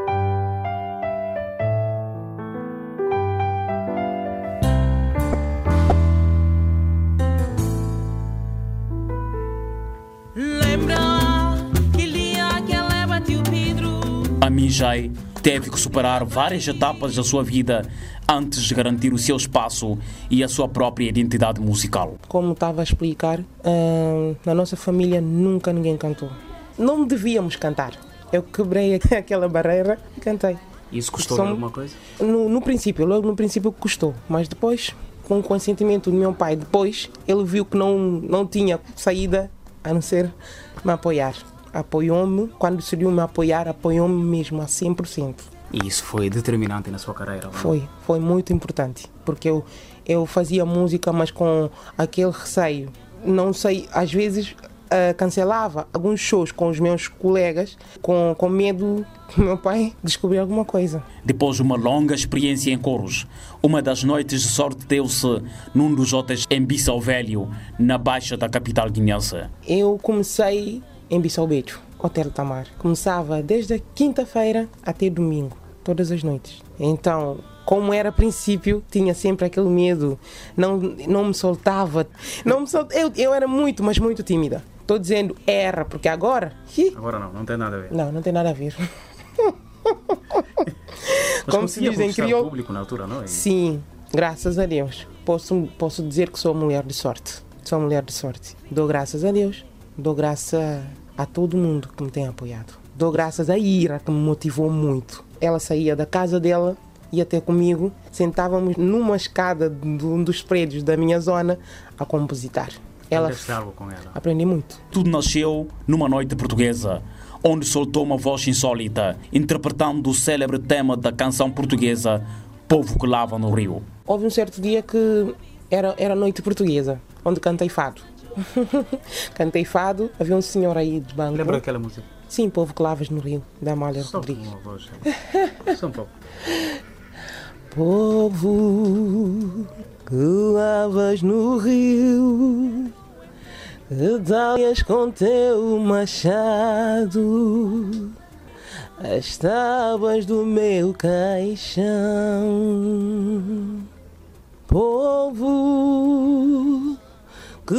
A Mijay teve que superar várias etapas da sua vida antes de garantir o seu espaço e a sua própria identidade musical. Como estava a explicar, uh, na nossa família nunca ninguém cantou. Não devíamos cantar. Eu quebrei aquela barreira e cantei. Isso custou Som... alguma coisa? No, no princípio, logo no princípio custou, mas depois, com o consentimento do meu pai, depois ele viu que não, não tinha saída a não ser me apoiar. Apoiou-me, quando decidiu me apoiar, apoiou-me mesmo a cem por cento. E isso foi determinante na sua carreira? Não? Foi, foi muito importante, porque eu, eu fazia música, mas com aquele receio. Não sei, às vezes uh, cancelava alguns shows com os meus colegas, com, com medo do meu pai descobrir alguma coisa. Depois de uma longa experiência em coros, uma das noites de sorte deu-se num dos hotéis em Bissau Velho, na baixa da capital guineense. Eu comecei em Bissau Bejo, Hotel Tamar. Começava desde a quinta-feira até domingo, todas as noites. Então, como era a princípio, tinha sempre aquele medo, não, não me soltava. Não me soltava. Eu, eu era muito, mas muito tímida. Estou dizendo era, porque agora... Agora não, não tem nada a ver. Não, não tem nada a ver. Mas como se diz em crioulo, público na altura, não é? Sim, graças a Deus. Posso, posso dizer que sou mulher de sorte. Sou mulher de sorte. Dou graças a Deus. Dou graças a todo mundo que me tem apoiado. Dou graças à Ira, que me motivou muito. Ela saía da casa dela, ia ter comigo, sentávamos numa escada de um dos prédios da minha zona a compositar. Ela... algo com ela? Aprendi muito. Tudo nasceu numa noite portuguesa, onde soltou uma voz insólita, interpretando o célebre tema da canção portuguesa Povo que Lava no Rio. Houve um certo dia que era, era noite portuguesa, onde cantei fado. Cantei fado, havia um senhor aí de banco. Lembra aquela música? Sim, Povo que Lavas no Rio, da Amália Só Rodrigues. Uma voz. Só um pouco. Povo que lavas no rio, que talhas com teu machado as tábuas do meu caixão. Povo que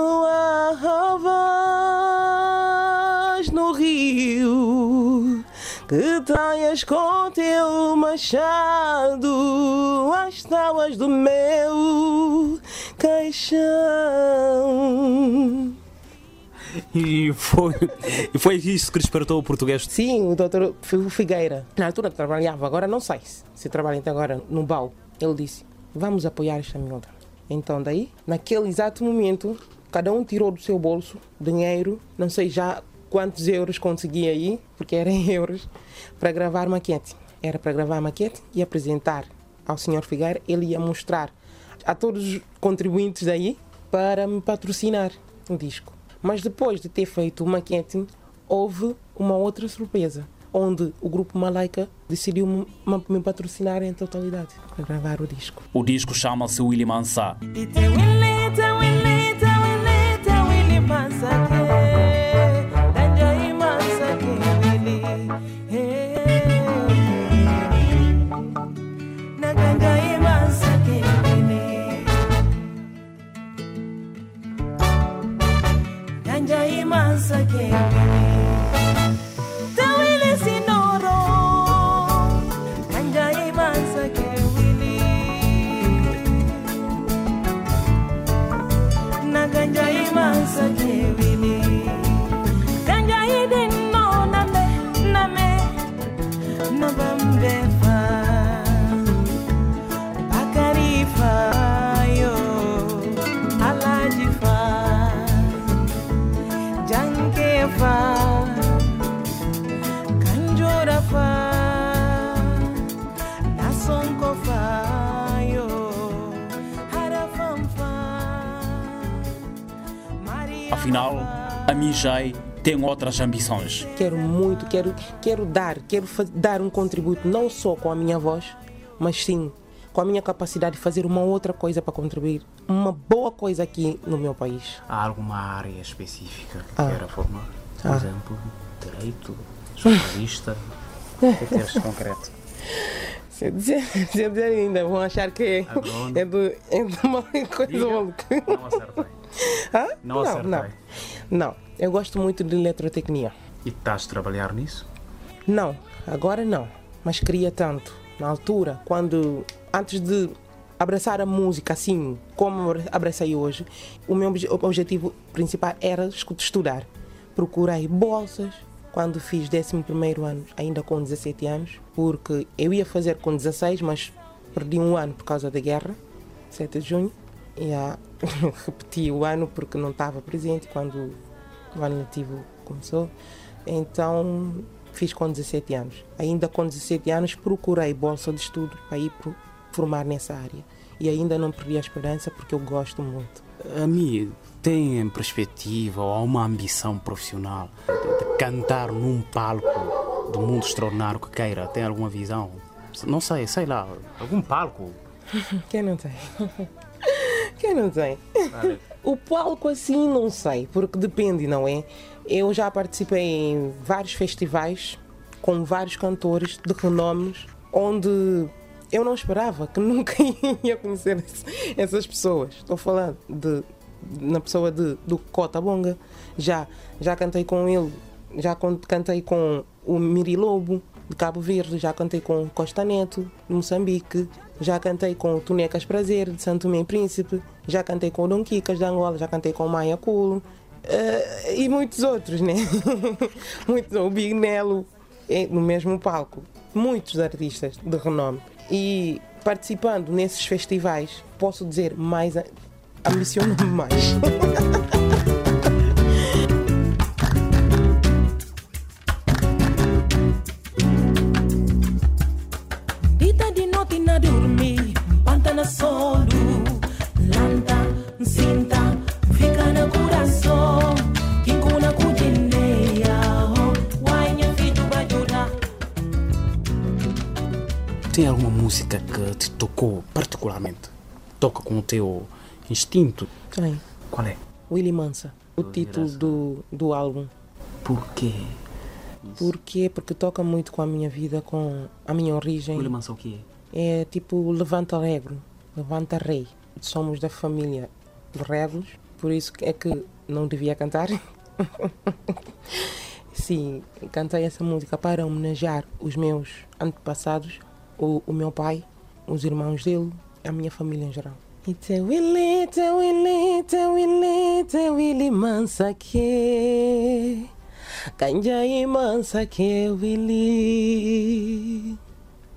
lavas no rio, que talhas com teu machado as tábuas do meu caixão. E foi, e foi isso que despertou o português? Sim, o doutor Figueira. Na altura que trabalhava, agora não sei se trabalha até agora no B A U. Ele disse, vamos apoiar esta miúda. Então daí, naquele exato momento, cada um tirou do seu bolso dinheiro, não sei já quantos euros conseguia aí, porque era em euros, para gravar maquete. Era para gravar maquete e apresentar ao senhor Figueira. Ele ia mostrar a todos os contribuintes daí para me patrocinar o disco. Mas depois de ter feito o maquete, houve uma outra surpresa, onde o grupo Malaika decidiu me, me patrocinar em totalidade para gravar o disco. O disco chama-se Willy Mansa. Afinal, a Mijay tem outras ambições. Quero muito, quero, quero dar, quero dar um contributo não só com a minha voz, mas sim com a minha capacidade de fazer uma outra coisa para contribuir, uma boa coisa aqui no meu país. Há alguma área específica que Ah. queira formar? Por Ah. exemplo, direito, jornalista? O que é que tens de concreto? Se eu dizer, se eu dizer ainda, vão achar que é, é, do, é de uma coisa maluca. Não acertei. Hã? Não acertei. Não, não, eu gosto muito de eletrotecnia. E estás a trabalhar nisso? Não, agora não, mas queria tanto. Na altura, quando, antes de abraçar a música assim como abracei hoje, o meu obje- objetivo principal era escu- estudar. Procurei bolsas quando fiz décimo primeiro ano, ainda com dezassete anos, porque eu ia fazer com dezasseis, mas perdi um ano por causa da guerra, sete de junho, e ah, repeti o ano porque não estava presente quando o ano letivo começou. Então fiz com dezassete anos. Ainda com dezassete anos procurei bolsa de estudo para ir pro- formar nessa área. E ainda não perdi a esperança porque eu gosto muito. A mim, tem em perspectiva ou uma ambição profissional de, de cantar num palco do mundo extraordinário que queira? Tem alguma visão? Não sei, sei lá, algum palco? Quem não tem? Quem não tem? O palco assim não sei, porque depende, não é? Eu já participei em vários festivais com vários cantores de renomes, onde eu não esperava que nunca ia conhecer esse- essas pessoas. Estou falando de, na pessoa de, do Cota Bonga. Já, já cantei com ele, já con- cantei com o Miri Lobo, de Cabo Verde, já cantei com Costa Neto, de Moçambique, já cantei com o Tunecas Prazer, de Santo Tomé e Príncipe, já cantei com o Dom Quicas, de Angola, já cantei com o Maia Culo, eh, e muitos outros, né? Muitos, o Big Nelo, eh, no mesmo palco. Muitos artistas de renome. E participando nesses festivais, posso dizer, mais a- ambiciono-me mais. Dita de noite na dormir, panta na solo, lanta, cinta, fica no coração, quem cuna cujineia, guanha filho vai durar. Tem alguma música que te tocou particularmente? Toca com o teu instinto? Tem. Qual é? Willy Mansa, o título do, do álbum. Por quê? Porquê? Porque toca muito com a minha vida, com a minha origem. Willy Mansa o quê? É tipo Levanta Regro, Levanta Rei. Somos da família de Regos, por isso é que não devia cantar. Sim, cantei essa música para homenagear os meus antepassados, o, o meu pai, os irmãos dele, a minha família em geral. Ite Willy, te Willy, te Willy, te Willy Mansa que Kanjai Mansa que Willy.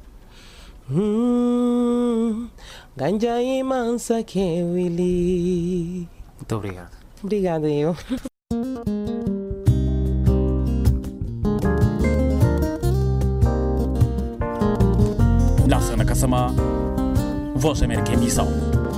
Hum, Kanjai Mansa que Willy. Muito obrigado. Obrigada eu. Lassana Kasama, Voz da América em Missão.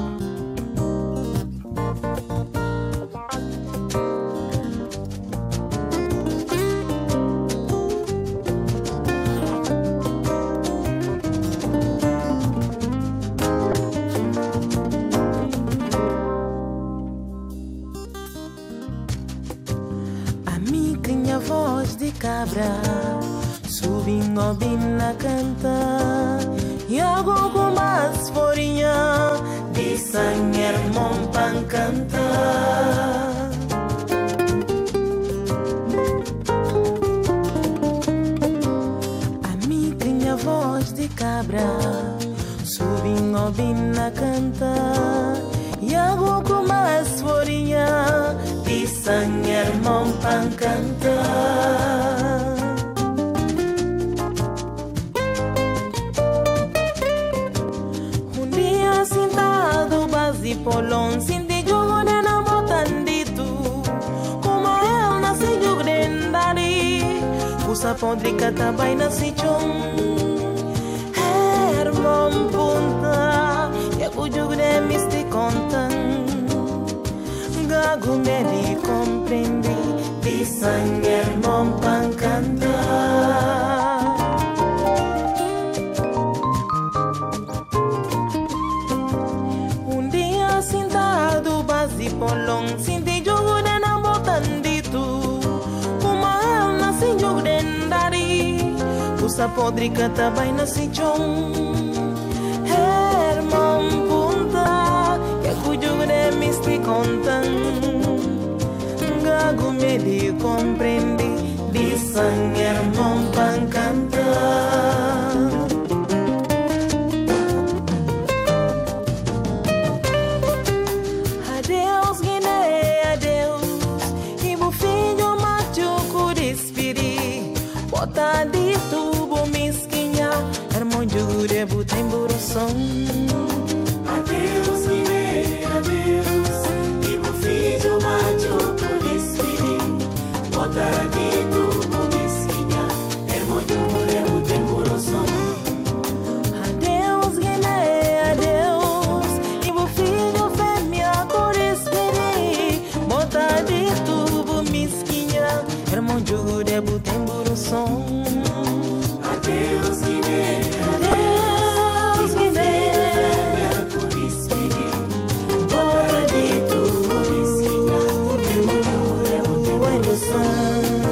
A minha voz de cabra, subindo bem na canta, e algo com mais forinha, de sangue irmão pan canta. A minha voz de cabra, subindo bem na canta, e algo com mais forinha, de sangue irmão pan canta. Um dia sentado base polon, sinti jogo de namo tandito, como eu nasci de grandari, usa podre catabai nasci chum, irmão punta, e cujo grande misti contan, gago me di compa. compreendi, de sangue irmão para cantar. Um dia sentado, base polong, senti jogo de na botandito, uma alma sem jogo de dari, usa podre cata vai na sichon, irmão punta, que cujo de misti contan. Gago me di compreendi, de sangue irmão para cantar. Adeus Guiné, adeus, e meu filho machuco despedi, bota de tubo mesquinha, irmão jure butem buração. Adeus Guiné, adeus, e meu filho machuco bota de tubo mesquinha, irmão jure butem buração. Adeus Guiné, adeus, e meu filho fêmea por esperi, bota de tubo mesquinha, irmão jure butem buração. Adeus Guiné, adeus Guiné, por esperi, bota de tubo mesquinha, irmão jure butem buração.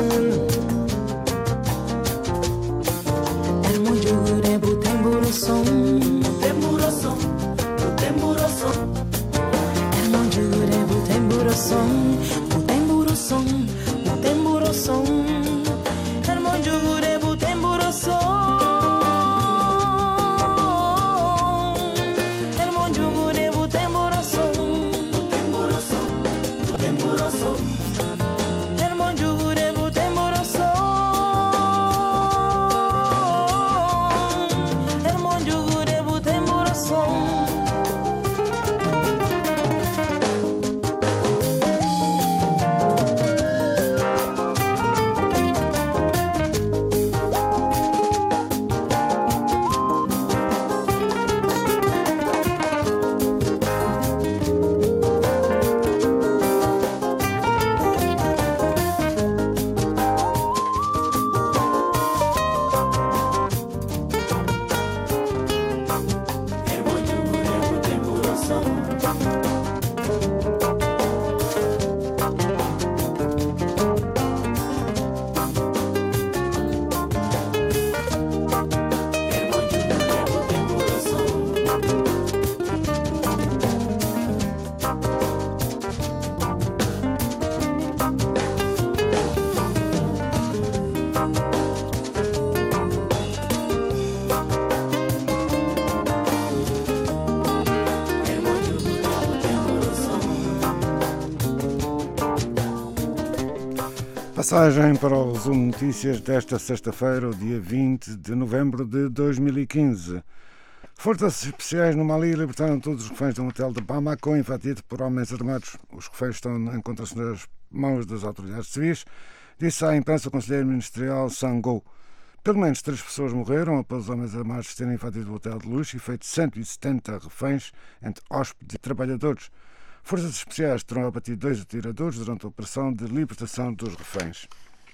Passagem para o Resumo Notícias desta sexta-feira, o dia vinte de novembro de dois mil e quinze. Forças especiais no Mali libertaram todos os reféns de um hotel de Bamako invadido por homens armados. Os reféns estão encontram-se nas mãos das autoridades civis, disse à imprensa o conselheiro ministerial Sango. Pelo menos três pessoas morreram após os homens armados terem invadido o hotel de luxo e feito cento e setenta reféns entre hóspedes e trabalhadores. Forças especiais terão abatido dois atiradores durante a operação de libertação dos reféns.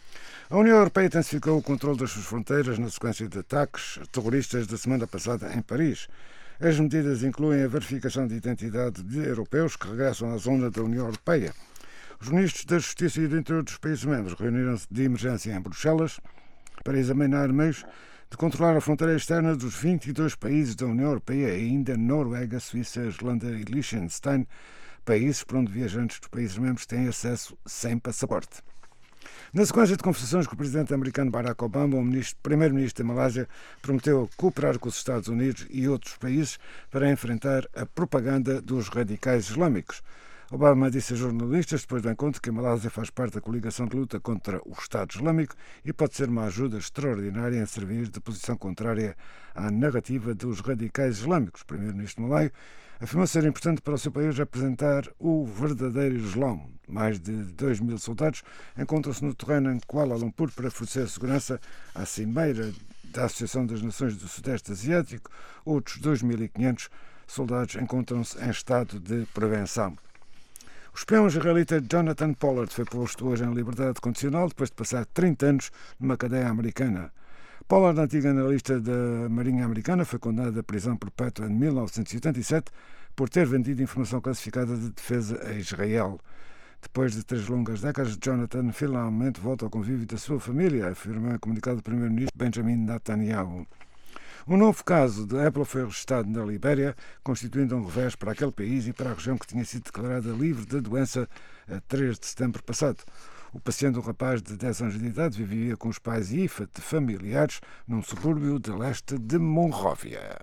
A União Europeia intensificou o controle das suas fronteiras na sequência de ataques terroristas da semana passada em Paris. As medidas incluem a verificação de identidade de europeus que regressam à zona da União Europeia. Os ministros da Justiça e do Interior dos países-membros reuniram-se de emergência em Bruxelas para examinar meios de controlar a fronteira externa dos vinte e dois países da União Europeia e ainda Noruega, Suíça, Islândia e Liechtenstein, países por onde viajantes dos países-membros têm acesso sem passaporte. Na sequência de conversações com o presidente americano Barack Obama, o primeiro-ministro da Malásia prometeu cooperar com os Estados Unidos e outros países para enfrentar a propaganda dos radicais islâmicos. Obama disse a jornalistas, depois do encontro, que a Malásia faz parte da coligação de luta contra o Estado Islâmico e pode ser uma ajuda extraordinária em servir de posição contrária à narrativa dos radicais islâmicos. O primeiro-ministro malaio afirmou ser importante para o seu país apresentar o verdadeiro Islão. Mais de dois mil soldados encontram-se no terreno em Kuala Lumpur para oferecer segurança à cimeira da Associação das Nações do Sudeste Asiático. Outros dois mil e quinhentos soldados encontram-se em estado de prevenção. O espião israelita Jonathan Pollard foi posto hoje em liberdade condicional depois de passar trinta anos numa cadeia americana. Pollard, antigo analista da Marinha Americana, foi condenado à prisão perpétua em mil novecentos e oitenta e sete por ter vendido informação classificada de defesa a Israel. Depois de três longas décadas, Jonathan finalmente volta ao convívio da sua família, afirmou em comunicado do primeiro-ministro Benjamin Netanyahu. Um novo caso de ébola foi registrado na Libéria, constituindo um revés para aquele país e para a região que tinha sido declarada livre da doença a três de setembro passado. O paciente, um rapaz de dez anos de idade, vivia com os pais e de familiares num subúrbio de leste de Monróvia.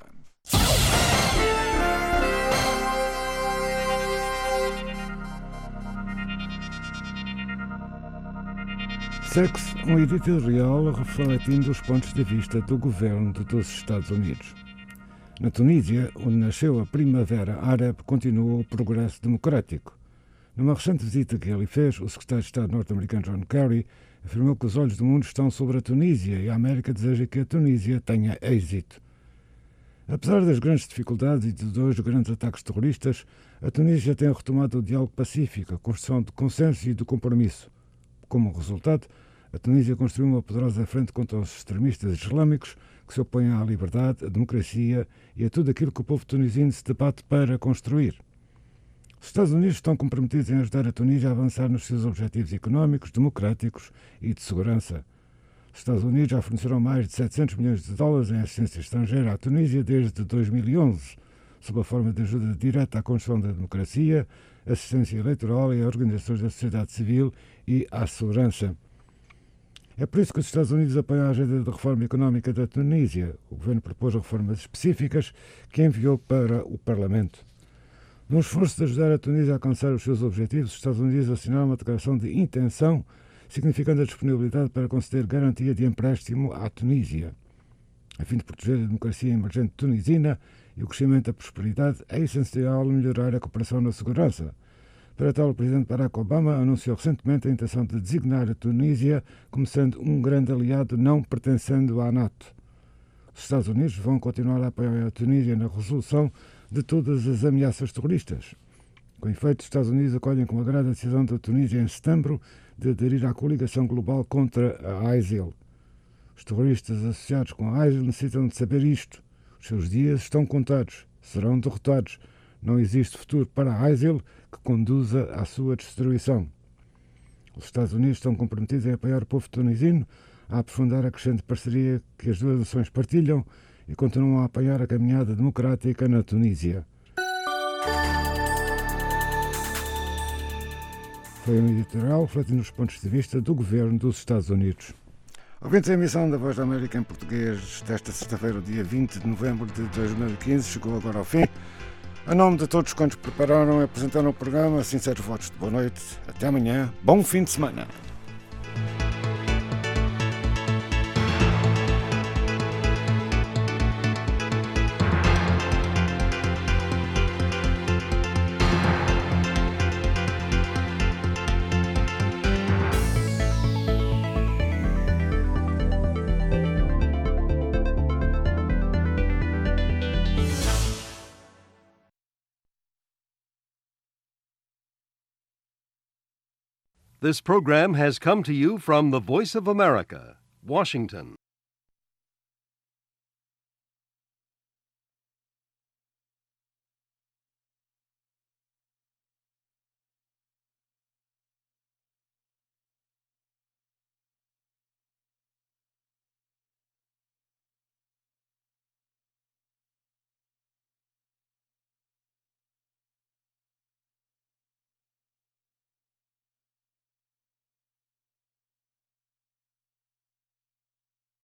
Segue-se um editorial refletindo os pontos de vista do governo dos Estados Unidos. Na Tunísia, onde nasceu a Primavera Árabe, continua o progresso democrático. Numa recente visita que ele fez, o secretário de Estado norte-americano John Kerry afirmou que os olhos do mundo estão sobre a Tunísia e a América deseja que a Tunísia tenha êxito. Apesar das grandes dificuldades e de dois grandes ataques terroristas, a Tunísia tem retomado o diálogo pacífico, a construção de consenso e de compromisso. Como resultado, a Tunísia construiu uma poderosa frente contra os extremistas islâmicos que se opõem à liberdade, à democracia e a tudo aquilo que o povo tunisino se debate para construir. Os Estados Unidos estão comprometidos em ajudar a Tunísia a avançar nos seus objetivos económicos, democráticos e de segurança. Os Estados Unidos já forneceram mais de setecentos milhões de dólares em assistência estrangeira à Tunísia desde dois mil e onze, sob a forma de ajuda direta à construção da democracia, assistência eleitoral e a organizações da sociedade civil e à segurança. É por isso que os Estados Unidos apoiam a agenda de reforma económica da Tunísia. O governo propôs reformas específicas que enviou para o Parlamento. No esforço de ajudar a Tunísia a alcançar os seus objetivos, os Estados Unidos assinaram uma declaração de intenção, significando a disponibilidade para conceder garantia de empréstimo à Tunísia. A fim de proteger a democracia emergente tunisina e o crescimento da prosperidade, é essencial melhorar a cooperação na segurança. Para tal, o presidente Barack Obama anunciou recentemente a intenção de designar a Tunísia como sendo um grande aliado não pertencendo à NATO. Os Estados Unidos vão continuar a apoiar a Tunísia na resolução de todas as ameaças terroristas. Com efeito, os Estados Unidos acolhem com agrado a decisão da Tunísia em setembro de aderir à coligação global contra a ISIL. Os terroristas associados com a ISIL necessitam de saber isto. Os seus dias estão contados, serão derrotados. Não existe futuro para a ISIL que conduza à sua destruição. Os Estados Unidos estão comprometidos em apoiar o povo tunisino, a aprofundar a crescente parceria que as duas nações partilham e continuam a apoiar a caminhada democrática na Tunísia. Foi um editorial refletindo os pontos de vista do governo dos Estados Unidos. Ouvintes, a emissão da Voz da América em português desta sexta-feira, dia vinte de novembro de dois mil e quinze, chegou agora ao fim. A nome de todos quantos prepararam e apresentaram o programa, sinceros votos de boa noite. Até amanhã. Bom fim de semana. This program has come to you from the Voice of America, Washington.